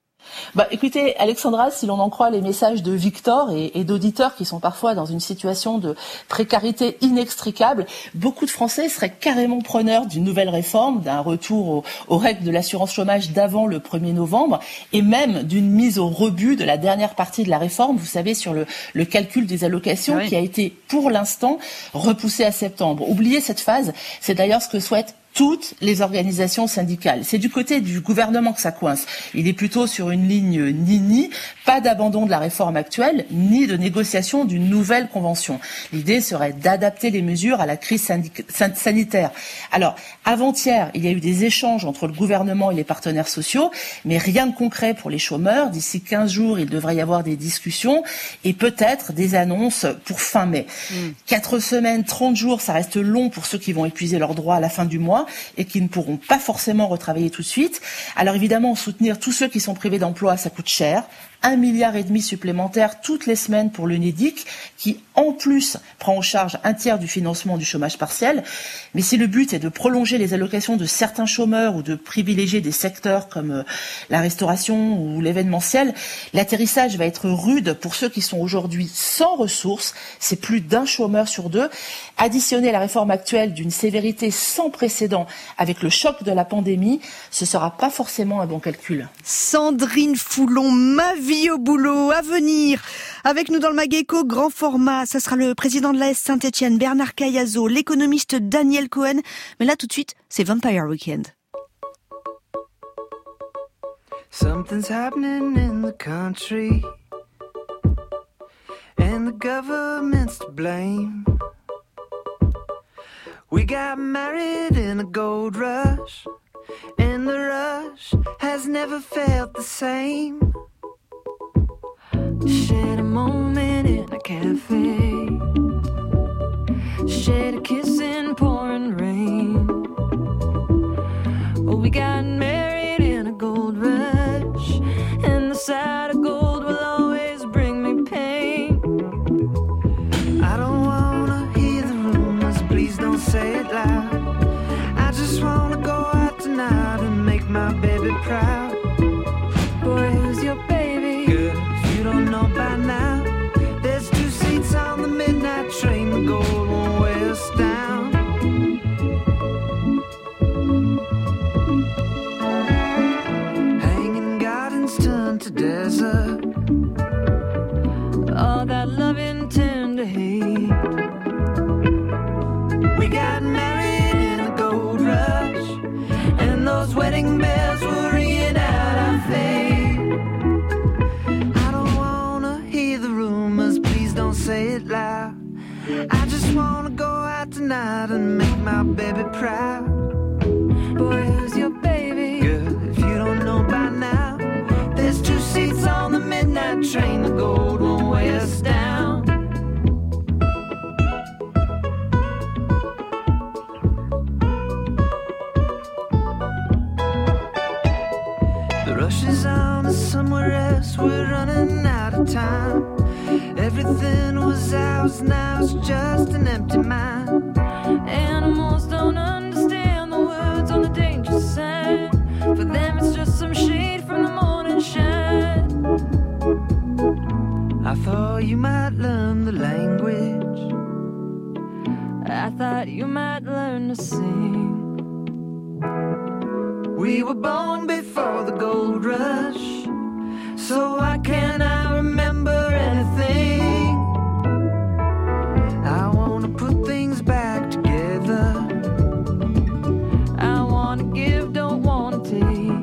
Écoutez, Alexandra, si l'on en croit les messages de Victor et d'auditeurs qui sont parfois dans une situation de précarité inextricable, beaucoup de Français seraient carrément preneurs d'une nouvelle réforme, d'un retour aux règles de l'assurance chômage d'avant le 1er novembre, et même d'une mise au rebut de la dernière partie de la réforme, vous savez, sur le calcul des allocations, qui a été, pour l'instant, repoussé à septembre. Oubliez cette phase, c'est d'ailleurs ce que souhaitent toutes les organisations syndicales. C'est du côté du gouvernement que ça coince. Il est plutôt sur une ligne ni-ni, pas d'abandon de la réforme actuelle, ni de négociation d'une nouvelle convention. L'idée serait d'adapter les mesures à la crise sanitaire. Alors, avant-hier, il y a eu des échanges entre le gouvernement et les partenaires sociaux, mais rien de concret pour les chômeurs. D'ici 15 jours, il devrait y avoir des discussions et peut-être des annonces pour fin mai. 4 semaines, 30 jours, ça reste long pour ceux qui vont épuiser leurs droits à la fin du mois et qui ne pourront pas forcément retravailler tout de suite. Alors évidemment, soutenir tous ceux qui sont privés d'emploi, ça coûte cher. 1,5 milliard supplémentaire toutes les semaines pour l'UNEDIC, qui en plus prend en charge un tiers du financement du chômage partiel. Mais si le but est de prolonger les allocations de certains chômeurs ou de privilégier des secteurs comme la restauration ou l'événementiel, l'atterrissage va être rude pour ceux qui sont aujourd'hui sans ressources. C'est plus d'un chômeur sur 2. Additionner la réforme actuelle d'une sévérité sans précédent avec le choc de la pandémie, ce sera pas forcément un bon calcul. Sandrine Foulon, ma vie au boulot, à venir. Avec nous dans le Mag-Éco, grand format, ça sera le président de l'AS Saint-Etienne, Bernard Cayazo, l'économiste Daniel Cohen. Mais là, tout de suite, c'est Vampire Weekend. Something's happening in the country, and the government's to blame. We got married in a gold rush, and the rush has never felt the same. Shared a moment in a cafe, shared a kiss in pouring rain. Oh, we got married in a gold rush, and the sight of gold will always bring me pain. I don't wanna hear the rumors, please don't say it loud. I just wanna go out tonight and make my baby proud. Boy, who's your baby? Girl, if you don't know by now, there's 2 seats on the midnight train. The gold won't weigh us down. Hanging gardens turn to desert. All that loving turned to hate. We got married in a gold rush, and those wedding bells were ringing out our fate. I don't wanna hear the rumors, please don't say it loud. I just wanna go out tonight and make my baby proud. Boy, who's your baby? Girl, if you don't know by now, there's 2 seats on the midnight train. The gold won't weigh us down. The rush is on to somewhere else, we're running out of time. Everything was ours, now it's just an empty mind. Animals don't understand the words on the danger sign. For them it's just some shade from the morning shine. I thought you might learn the language, I thought you might learn to sing. We were born before the gold rush, so why can't I remember anything? I wanna put things back together, I wanna give, don't wanna take.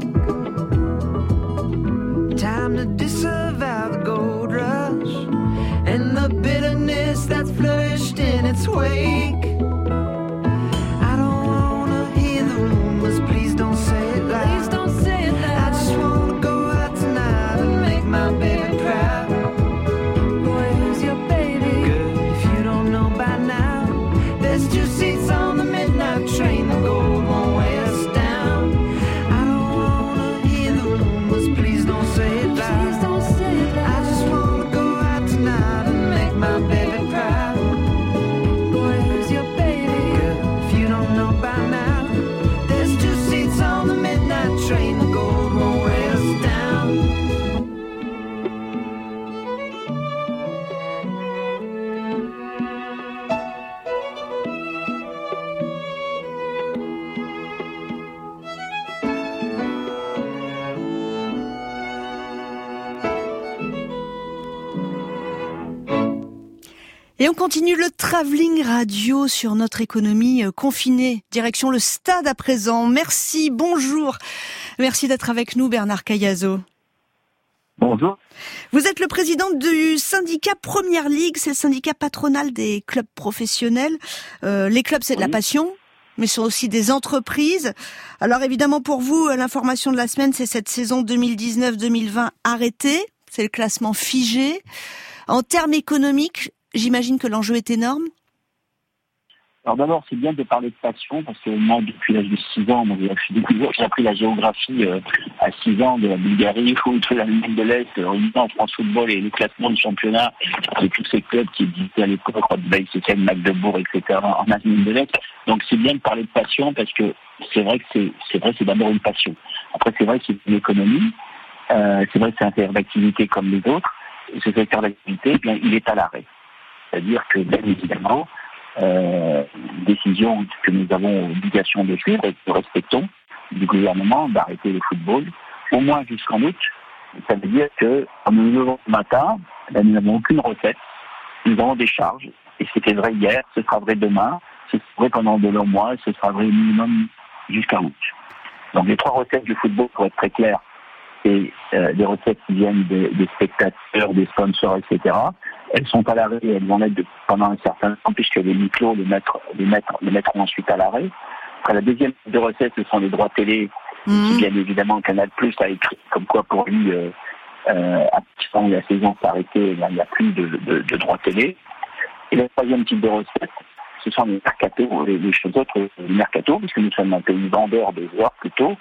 Time to disavow the gold rush and the bitterness that's flourished in its wake. I don't wanna hear the rumors, please don't say it loud. Please don't say it loud. I just wanna go out tonight and make my baby proud. Boy, who's your baby? Girl, if you don't know by now, there's 2 seats on the midnight train. The gold won't weigh us down. I don't wanna hear the rumors, please don't say it loud. Please don't say it loud. I just wanna go out tonight and make my baby proud. Boy, who's your baby? Girl, if you don't know by now, there's 2 seats on the midnight train. The gold won't weigh us down. Et on continue le travelling radio sur notre économie confinée. Direction le stade à présent. Merci, bonjour. Merci d'être avec nous, Bernard Cayazo. Bonjour. Vous êtes le président du syndicat Première Ligue, c'est le syndicat patronal des clubs professionnels. Les clubs, c'est de la passion, mais sont aussi des entreprises. Alors évidemment, pour vous, l'information de la semaine, c'est cette saison 2019-2020 arrêtée. C'est le classement figé. En termes économiques, j'imagine que l'enjeu est énorme. Alors d'abord, c'est bien de parler de passion, parce que moi, depuis l'âge de 6 ans, j'ai appris la géographie à 6 ans de la Bulgarie ou de l'Allemagne de l'Est, en France Football et les classements du championnat, avec tous ces clubs qui existaient à l'époque, Rodbeil, Sekken, Magdebourg, etc., en Allemagne de l'Est. Donc c'est bien de parler de passion, parce que c'est vrai que c'est d'abord une passion. Après, c'est vrai que c'est une économie, c'est vrai que c'est un secteur d'activité comme les autres, et ce secteur d'activité, eh bien, il est à l'arrêt. C'est-à-dire que, bien évidemment, décision que nous avons obligation de suivre et que nous respectons du gouvernement d'arrêter le football, au moins jusqu'en août. Ça veut dire que, quand nous nous levons ce matin, nous n'avons aucune recette, nous avons des charges, et c'était vrai hier, ce sera vrai demain, ce sera vrai pendant de longs mois, et ce sera vrai minimum jusqu'à août. Donc les 3 recettes du football, pour être très clair, c'est des recettes qui viennent des spectateurs, des sponsors, etc. Elles sont à l'arrêt et elles vont l'être pendant un certain temps, puisque les micros les mettront ensuite à l'arrêt. Après, la deuxième de recettes, ce sont les droits télé, qui bien évidemment Canal+ a écrit comme quoi pour lui, à partir où la saison s'est arrêtée, il n'y a plus de droits télé. Et le troisième type de recettes, ce sont les mercatos, les choses autres, les mercatos, puisque nous sommes un pays vendeur de joueurs plutôt,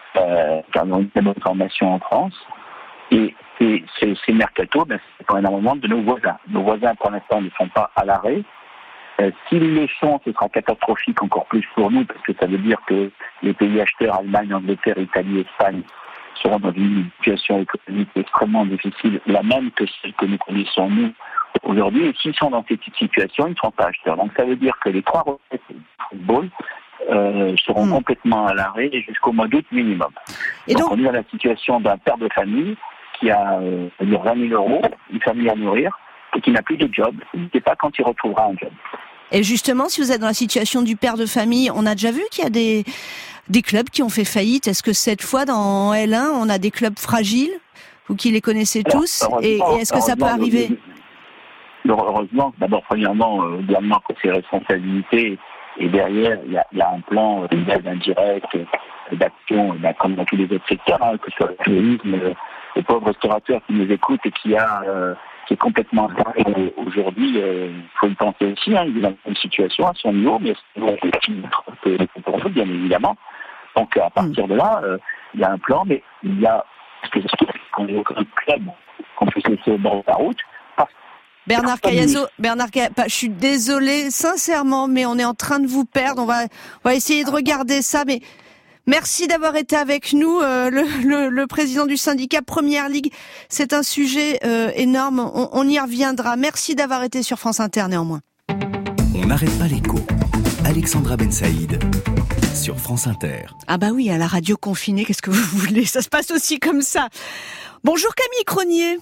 car nous avons une très bonne formation en France. Et ces mercatos, c'est quand même un moment de nos voisins. Nos voisins, pour l'instant, ne sont pas à l'arrêt. S'ils le sont, ce sera catastrophique encore plus pour nous, parce que ça veut dire que les pays acheteurs, Allemagne, Angleterre, Italie, Espagne, seront dans une situation économique extrêmement difficile, la même que celle que nous connaissons nous aujourd'hui. Et s'ils sont dans cette situation, ils ne seront pas acheteurs. Donc ça veut dire que les 3 recettes du football seront complètement à l'arrêt jusqu'au mois d'août minimum. Et donc on est dans la situation d'un père de famille qui a 20 000 euros, une famille à nourrir, et qui n'a plus de job. Il ne sait pas quand il retrouvera un job. Et justement, si vous êtes dans la situation du père de famille, on a déjà vu qu'il y a des clubs qui ont fait faillite. Est-ce que cette fois, dans L1, on a des clubs fragiles, vous qui les connaissez tous, et est-ce que ça peut arriver? Heureusement, d'abord, premièrement, le gouvernement a pris ses responsabilités, et derrière, il y a un plan d'aide indirecte, d'action, comme dans tous les autres secteurs, que ce soit le tourisme, le pauvre restaurateur qui nous écoute et qui est complètement installé aujourd'hui, il faut y penser aussi, il est dans une situation à son niveau, mais c'est pour nous, bien évidemment. Donc à partir de là, il y a un plan, mais il y a, parce que qu'on est aucun club qu'on puisse laisser au bord de la route. Bernard Cayazo, je suis désolée, sincèrement, mais on est en train de vous perdre. On va essayer de regarder ça, mais merci d'avoir été avec nous, le président du syndicat Première Ligue. C'est un sujet énorme, on y reviendra. Merci d'avoir été sur France Inter néanmoins. On n'arrête pas l'écho. Alexandra Ben Saïd sur France Inter. Ah bah oui, à la radio confinée, qu'est-ce que vous voulez? Ça se passe aussi comme ça. Bonjour Camille Cronier.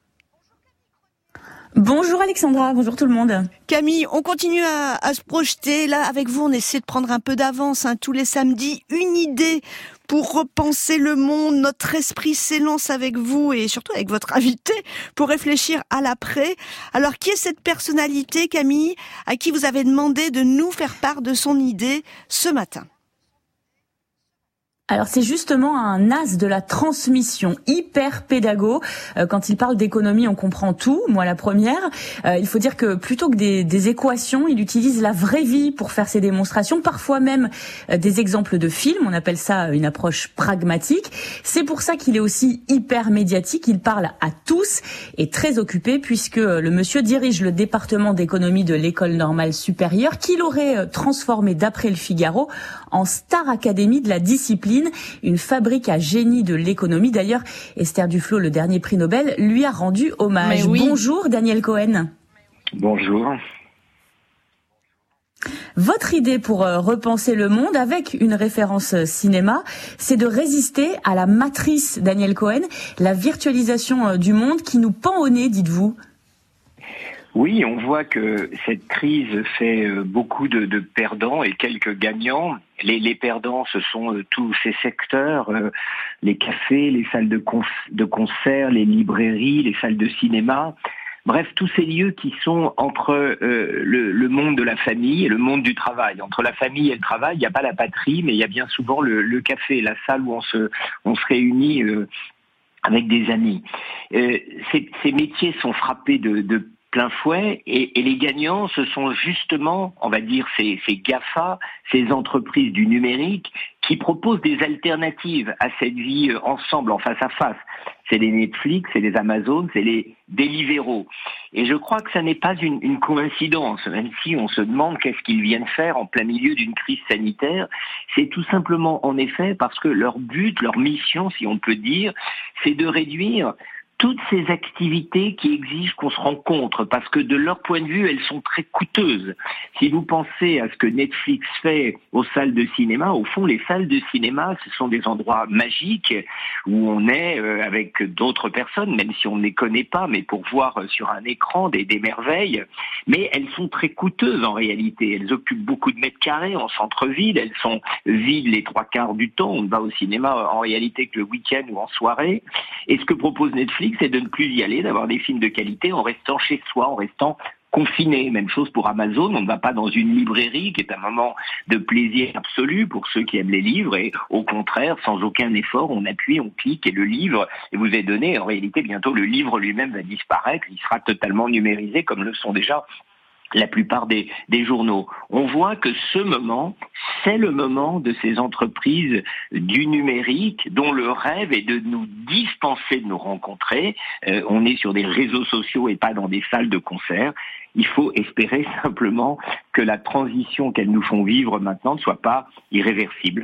Bonjour Alexandra, bonjour tout le monde. Camille, on continue à se projeter. Là, avec vous, on essaie de prendre un peu d'avance. Tous les samedis, une idée pour repenser le monde. Notre esprit s'élance avec vous et surtout avec votre invité pour réfléchir à l'après. Alors, qui est cette personnalité, Camille, à qui vous avez demandé de nous faire part de son idée ce matin? Alors c'est justement un as de la transmission, hyper pédago. Quand il parle d'économie, on comprend tout. Moi, la première. Il faut dire que plutôt que des équations, il utilise la vraie vie pour faire ses démonstrations, parfois même des exemples de films. On appelle ça une approche pragmatique. C'est pour ça qu'il est aussi hyper médiatique. Il parle à tous et très occupé puisque le monsieur dirige le département d'économie de l'École normale supérieure qu'il aurait transformé, d'après le Figaro, en Star Academy de la discipline, une fabrique à génie de l'économie. D'ailleurs, Esther Duflo, le dernier prix Nobel, lui a rendu hommage. Oui. Bonjour Daniel Cohen. Bonjour. Votre idée pour repenser le monde avec une référence cinéma, c'est de résister à la matrice, Daniel Cohen, la virtualisation du monde qui nous pend au nez, dites-vous. Oui, on voit que cette crise fait beaucoup de perdants et quelques gagnants. Les perdants, ce sont tous ces secteurs, les cafés, les salles de concert, les librairies, les salles de cinéma. Bref, tous ces lieux qui sont entre le monde de la famille et le monde du travail. Entre la famille et le travail, il n'y a pas la patrie, mais il y a bien souvent le café, la salle où on se réunit avec des amis. Ces métiers sont frappés de plein fouet, et les gagnants, ce sont justement, on va dire, ces GAFA, ces entreprises du numérique, qui proposent des alternatives à cette vie ensemble, en face à face. C'est les Netflix, c'est les Amazon, c'est les Deliveroo. Et je crois que ça n'est pas une coïncidence, même si on se demande qu'est-ce qu'ils viennent faire en plein milieu d'une crise sanitaire. C'est tout simplement, en effet, parce que leur but, leur mission, si on peut dire, c'est de réduire toutes ces activités qui exigent qu'on se rencontre, parce que de leur point de vue, elles sont très coûteuses. Si vous pensez à ce que Netflix fait aux salles de cinéma, au fond, les salles de cinéma, ce sont des endroits magiques où on est avec d'autres personnes, même si on ne les connaît pas, mais pour voir sur un écran des merveilles. Mais elles sont très coûteuses en réalité. Elles occupent beaucoup de mètres carrés en centre-ville, elles sont vides les 3/4 du temps. On ne va au cinéma en réalité que le week-end ou en soirée. Et ce que propose Netflix, c'est de ne plus y aller, d'avoir des films de qualité en restant chez soi, en restant confiné. Même chose pour Amazon, on ne va pas dans une librairie qui est un moment de plaisir absolu pour ceux qui aiment les livres, et au contraire, sans aucun effort, on appuie, on clique et le livre vous est donné. En réalité, bientôt le livre lui-même va disparaître, il sera totalement numérisé comme le sont déjà la plupart des journaux. On voit que ce moment, c'est le moment de ces entreprises du numérique dont le rêve est de nous dispenser de nous rencontrer. On est sur des réseaux sociaux et pas dans des salles de concert. Il faut espérer simplement que la transition qu'elles nous font vivre maintenant ne soit pas irréversible.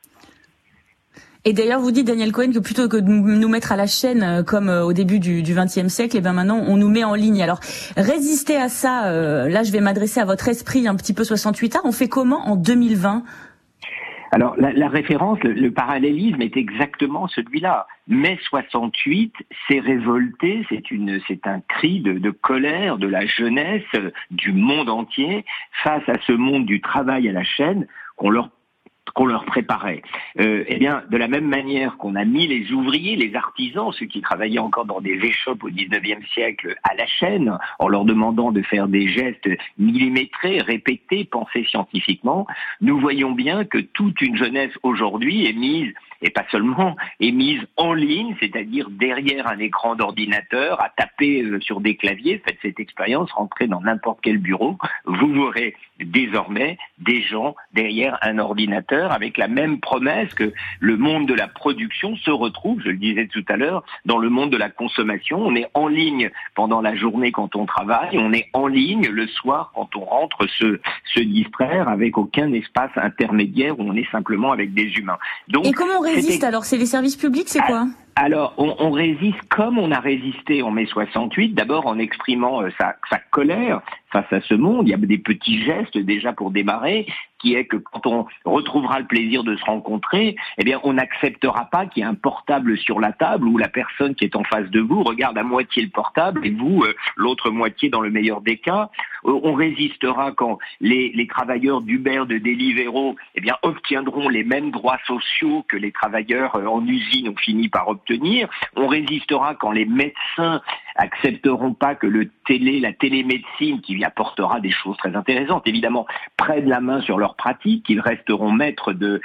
Et d'ailleurs, vous dites, Daniel Cohen, que plutôt que de nous mettre à la chaîne comme au début du XXe siècle, et ben maintenant on nous met en ligne. Alors, résister à ça, là je vais m'adresser à votre esprit un petit peu 68 ans. On fait comment en 2020 ? Alors, la référence, le parallélisme est exactement celui-là. Mai 68 s'est révolté, c'est un cri de colère de la jeunesse du monde entier face à ce monde du travail à la chaîne qu'on leur préparait. Eh bien, de la même manière qu'on a mis les ouvriers, les artisans, ceux qui travaillaient encore dans des échoppes au 19e siècle à la chaîne, en leur demandant de faire des gestes millimétrés, répétés, pensés scientifiquement, nous voyons bien que toute une jeunesse aujourd'hui est mise, et pas seulement, est mise en ligne, c'est-à-dire derrière un écran d'ordinateur, à taper sur des claviers. Faites cette expérience, rentrez dans n'importe quel bureau, vous verrez désormais des gens derrière un ordinateur avec la même promesse que le monde de la production se retrouve, je le disais tout à l'heure, dans le monde de la consommation. On est en ligne pendant la journée quand on travaille, on est en ligne le soir quand on rentre se distraire avec aucun espace intermédiaire où on est simplement avec des humains. Donc, et comment on résiste alors ? C'est les services publics, c'est quoi ? Alors, on résiste comme on a résisté en mai 68, d'abord en exprimant sa colère face à ce monde. Il y a des petits gestes déjà pour démarrer, qui est que quand on retrouvera le plaisir de se rencontrer, eh bien, on n'acceptera pas qu'il y ait un portable sur la table où la personne qui est en face de vous regarde à moitié le portable et vous, l'autre moitié dans le meilleur des cas. On résistera quand les travailleurs d'Uber, de Deliveroo, eh bien, obtiendront les mêmes droits sociaux que les travailleurs en usine ont fini par obtenir. On résistera quand les médecins accepteront pas que la télémédecine, qui apportera des choses très intéressantes, évidemment, prennent la main sur leur pratique, ils resteront maîtres de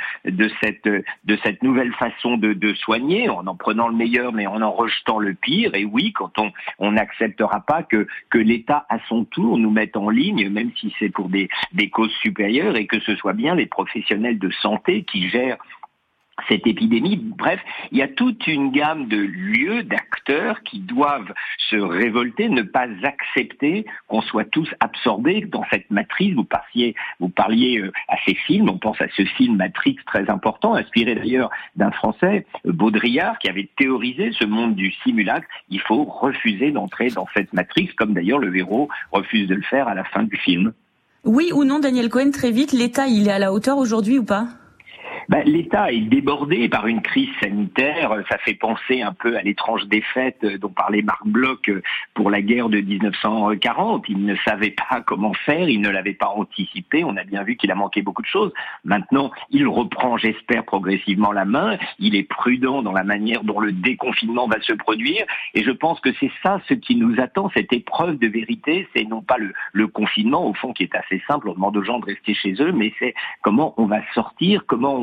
cette nouvelle façon de soigner, en prenant le meilleur mais en rejetant le pire. Et oui, quand on n'acceptera pas que l'État, à son tour, nous mette en ligne, même si c'est pour des causes supérieures, et que ce soit bien les professionnels de santé qui gèrent cette épidémie. Bref, il y a toute une gamme de lieux, d'acteurs qui doivent se révolter, ne pas accepter qu'on soit tous absorbés dans cette matrice. Vous parliez à ces films, on pense à ce film Matrix très important, inspiré d'ailleurs d'un Français, Baudrillard, qui avait théorisé ce monde du simulacre. Il faut refuser d'entrer dans cette matrice, comme d'ailleurs le héros refuse de le faire à la fin du film. Oui ou non, Daniel Cohen, très vite, l'État, il est à la hauteur aujourd'hui ou pas ? L'État est débordé par une crise sanitaire. Ça fait penser un peu à l'étrange défaite dont parlait Marc Bloch pour la guerre de 1940. Il ne savait pas comment faire, il ne l'avait pas anticipé. On a bien vu qu'il a manqué beaucoup de choses. Maintenant, il reprend, j'espère, progressivement la main. Il est prudent dans la manière dont le déconfinement va se produire. Et je pense que c'est ça ce qui nous attend, cette épreuve de vérité. C'est non pas le confinement, au fond, qui est assez simple. On demande aux gens de rester chez eux, mais c'est comment on va sortir, comment on va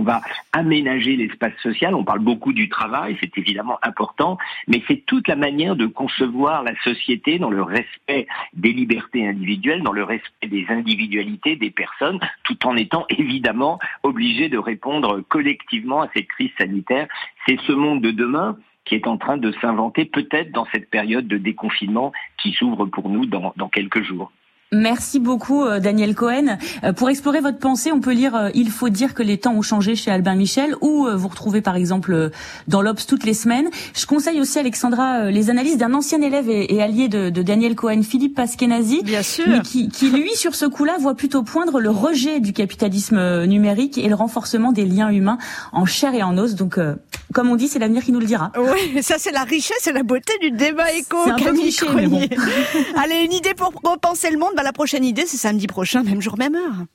va aménager l'espace social. On parle beaucoup du travail, c'est évidemment important, mais c'est toute la manière de concevoir la société dans le respect des libertés individuelles, dans le respect des individualités des personnes, tout en étant évidemment obligé de répondre collectivement à cette crise sanitaire. C'est ce monde de demain qui est en train de s'inventer peut-être dans cette période de déconfinement qui s'ouvre pour nous dans quelques jours. Merci beaucoup Daniel Cohen. Pour explorer votre pensée, on peut lire Il faut dire que les temps ont changé chez Albin Michel, ou vous retrouvez par exemple dans l'Obs toutes les semaines. Je conseille aussi, Alexandra, les analyses d'un ancien élève et allié de Daniel Cohen, Philippe Pasquenasi, bien sûr, mais qui lui sur ce coup-là voit plutôt poindre le rejet du capitalisme numérique et le renforcement des liens humains en chair et en os. Donc comme on dit, c'est l'avenir qui nous le dira. Oui, ça c'est la richesse et la beauté du débat éco. C'est un peu cliché, mais bon. Allez, une idée pour repenser le monde. La prochaine idée, c'est samedi prochain, même jour, même heure.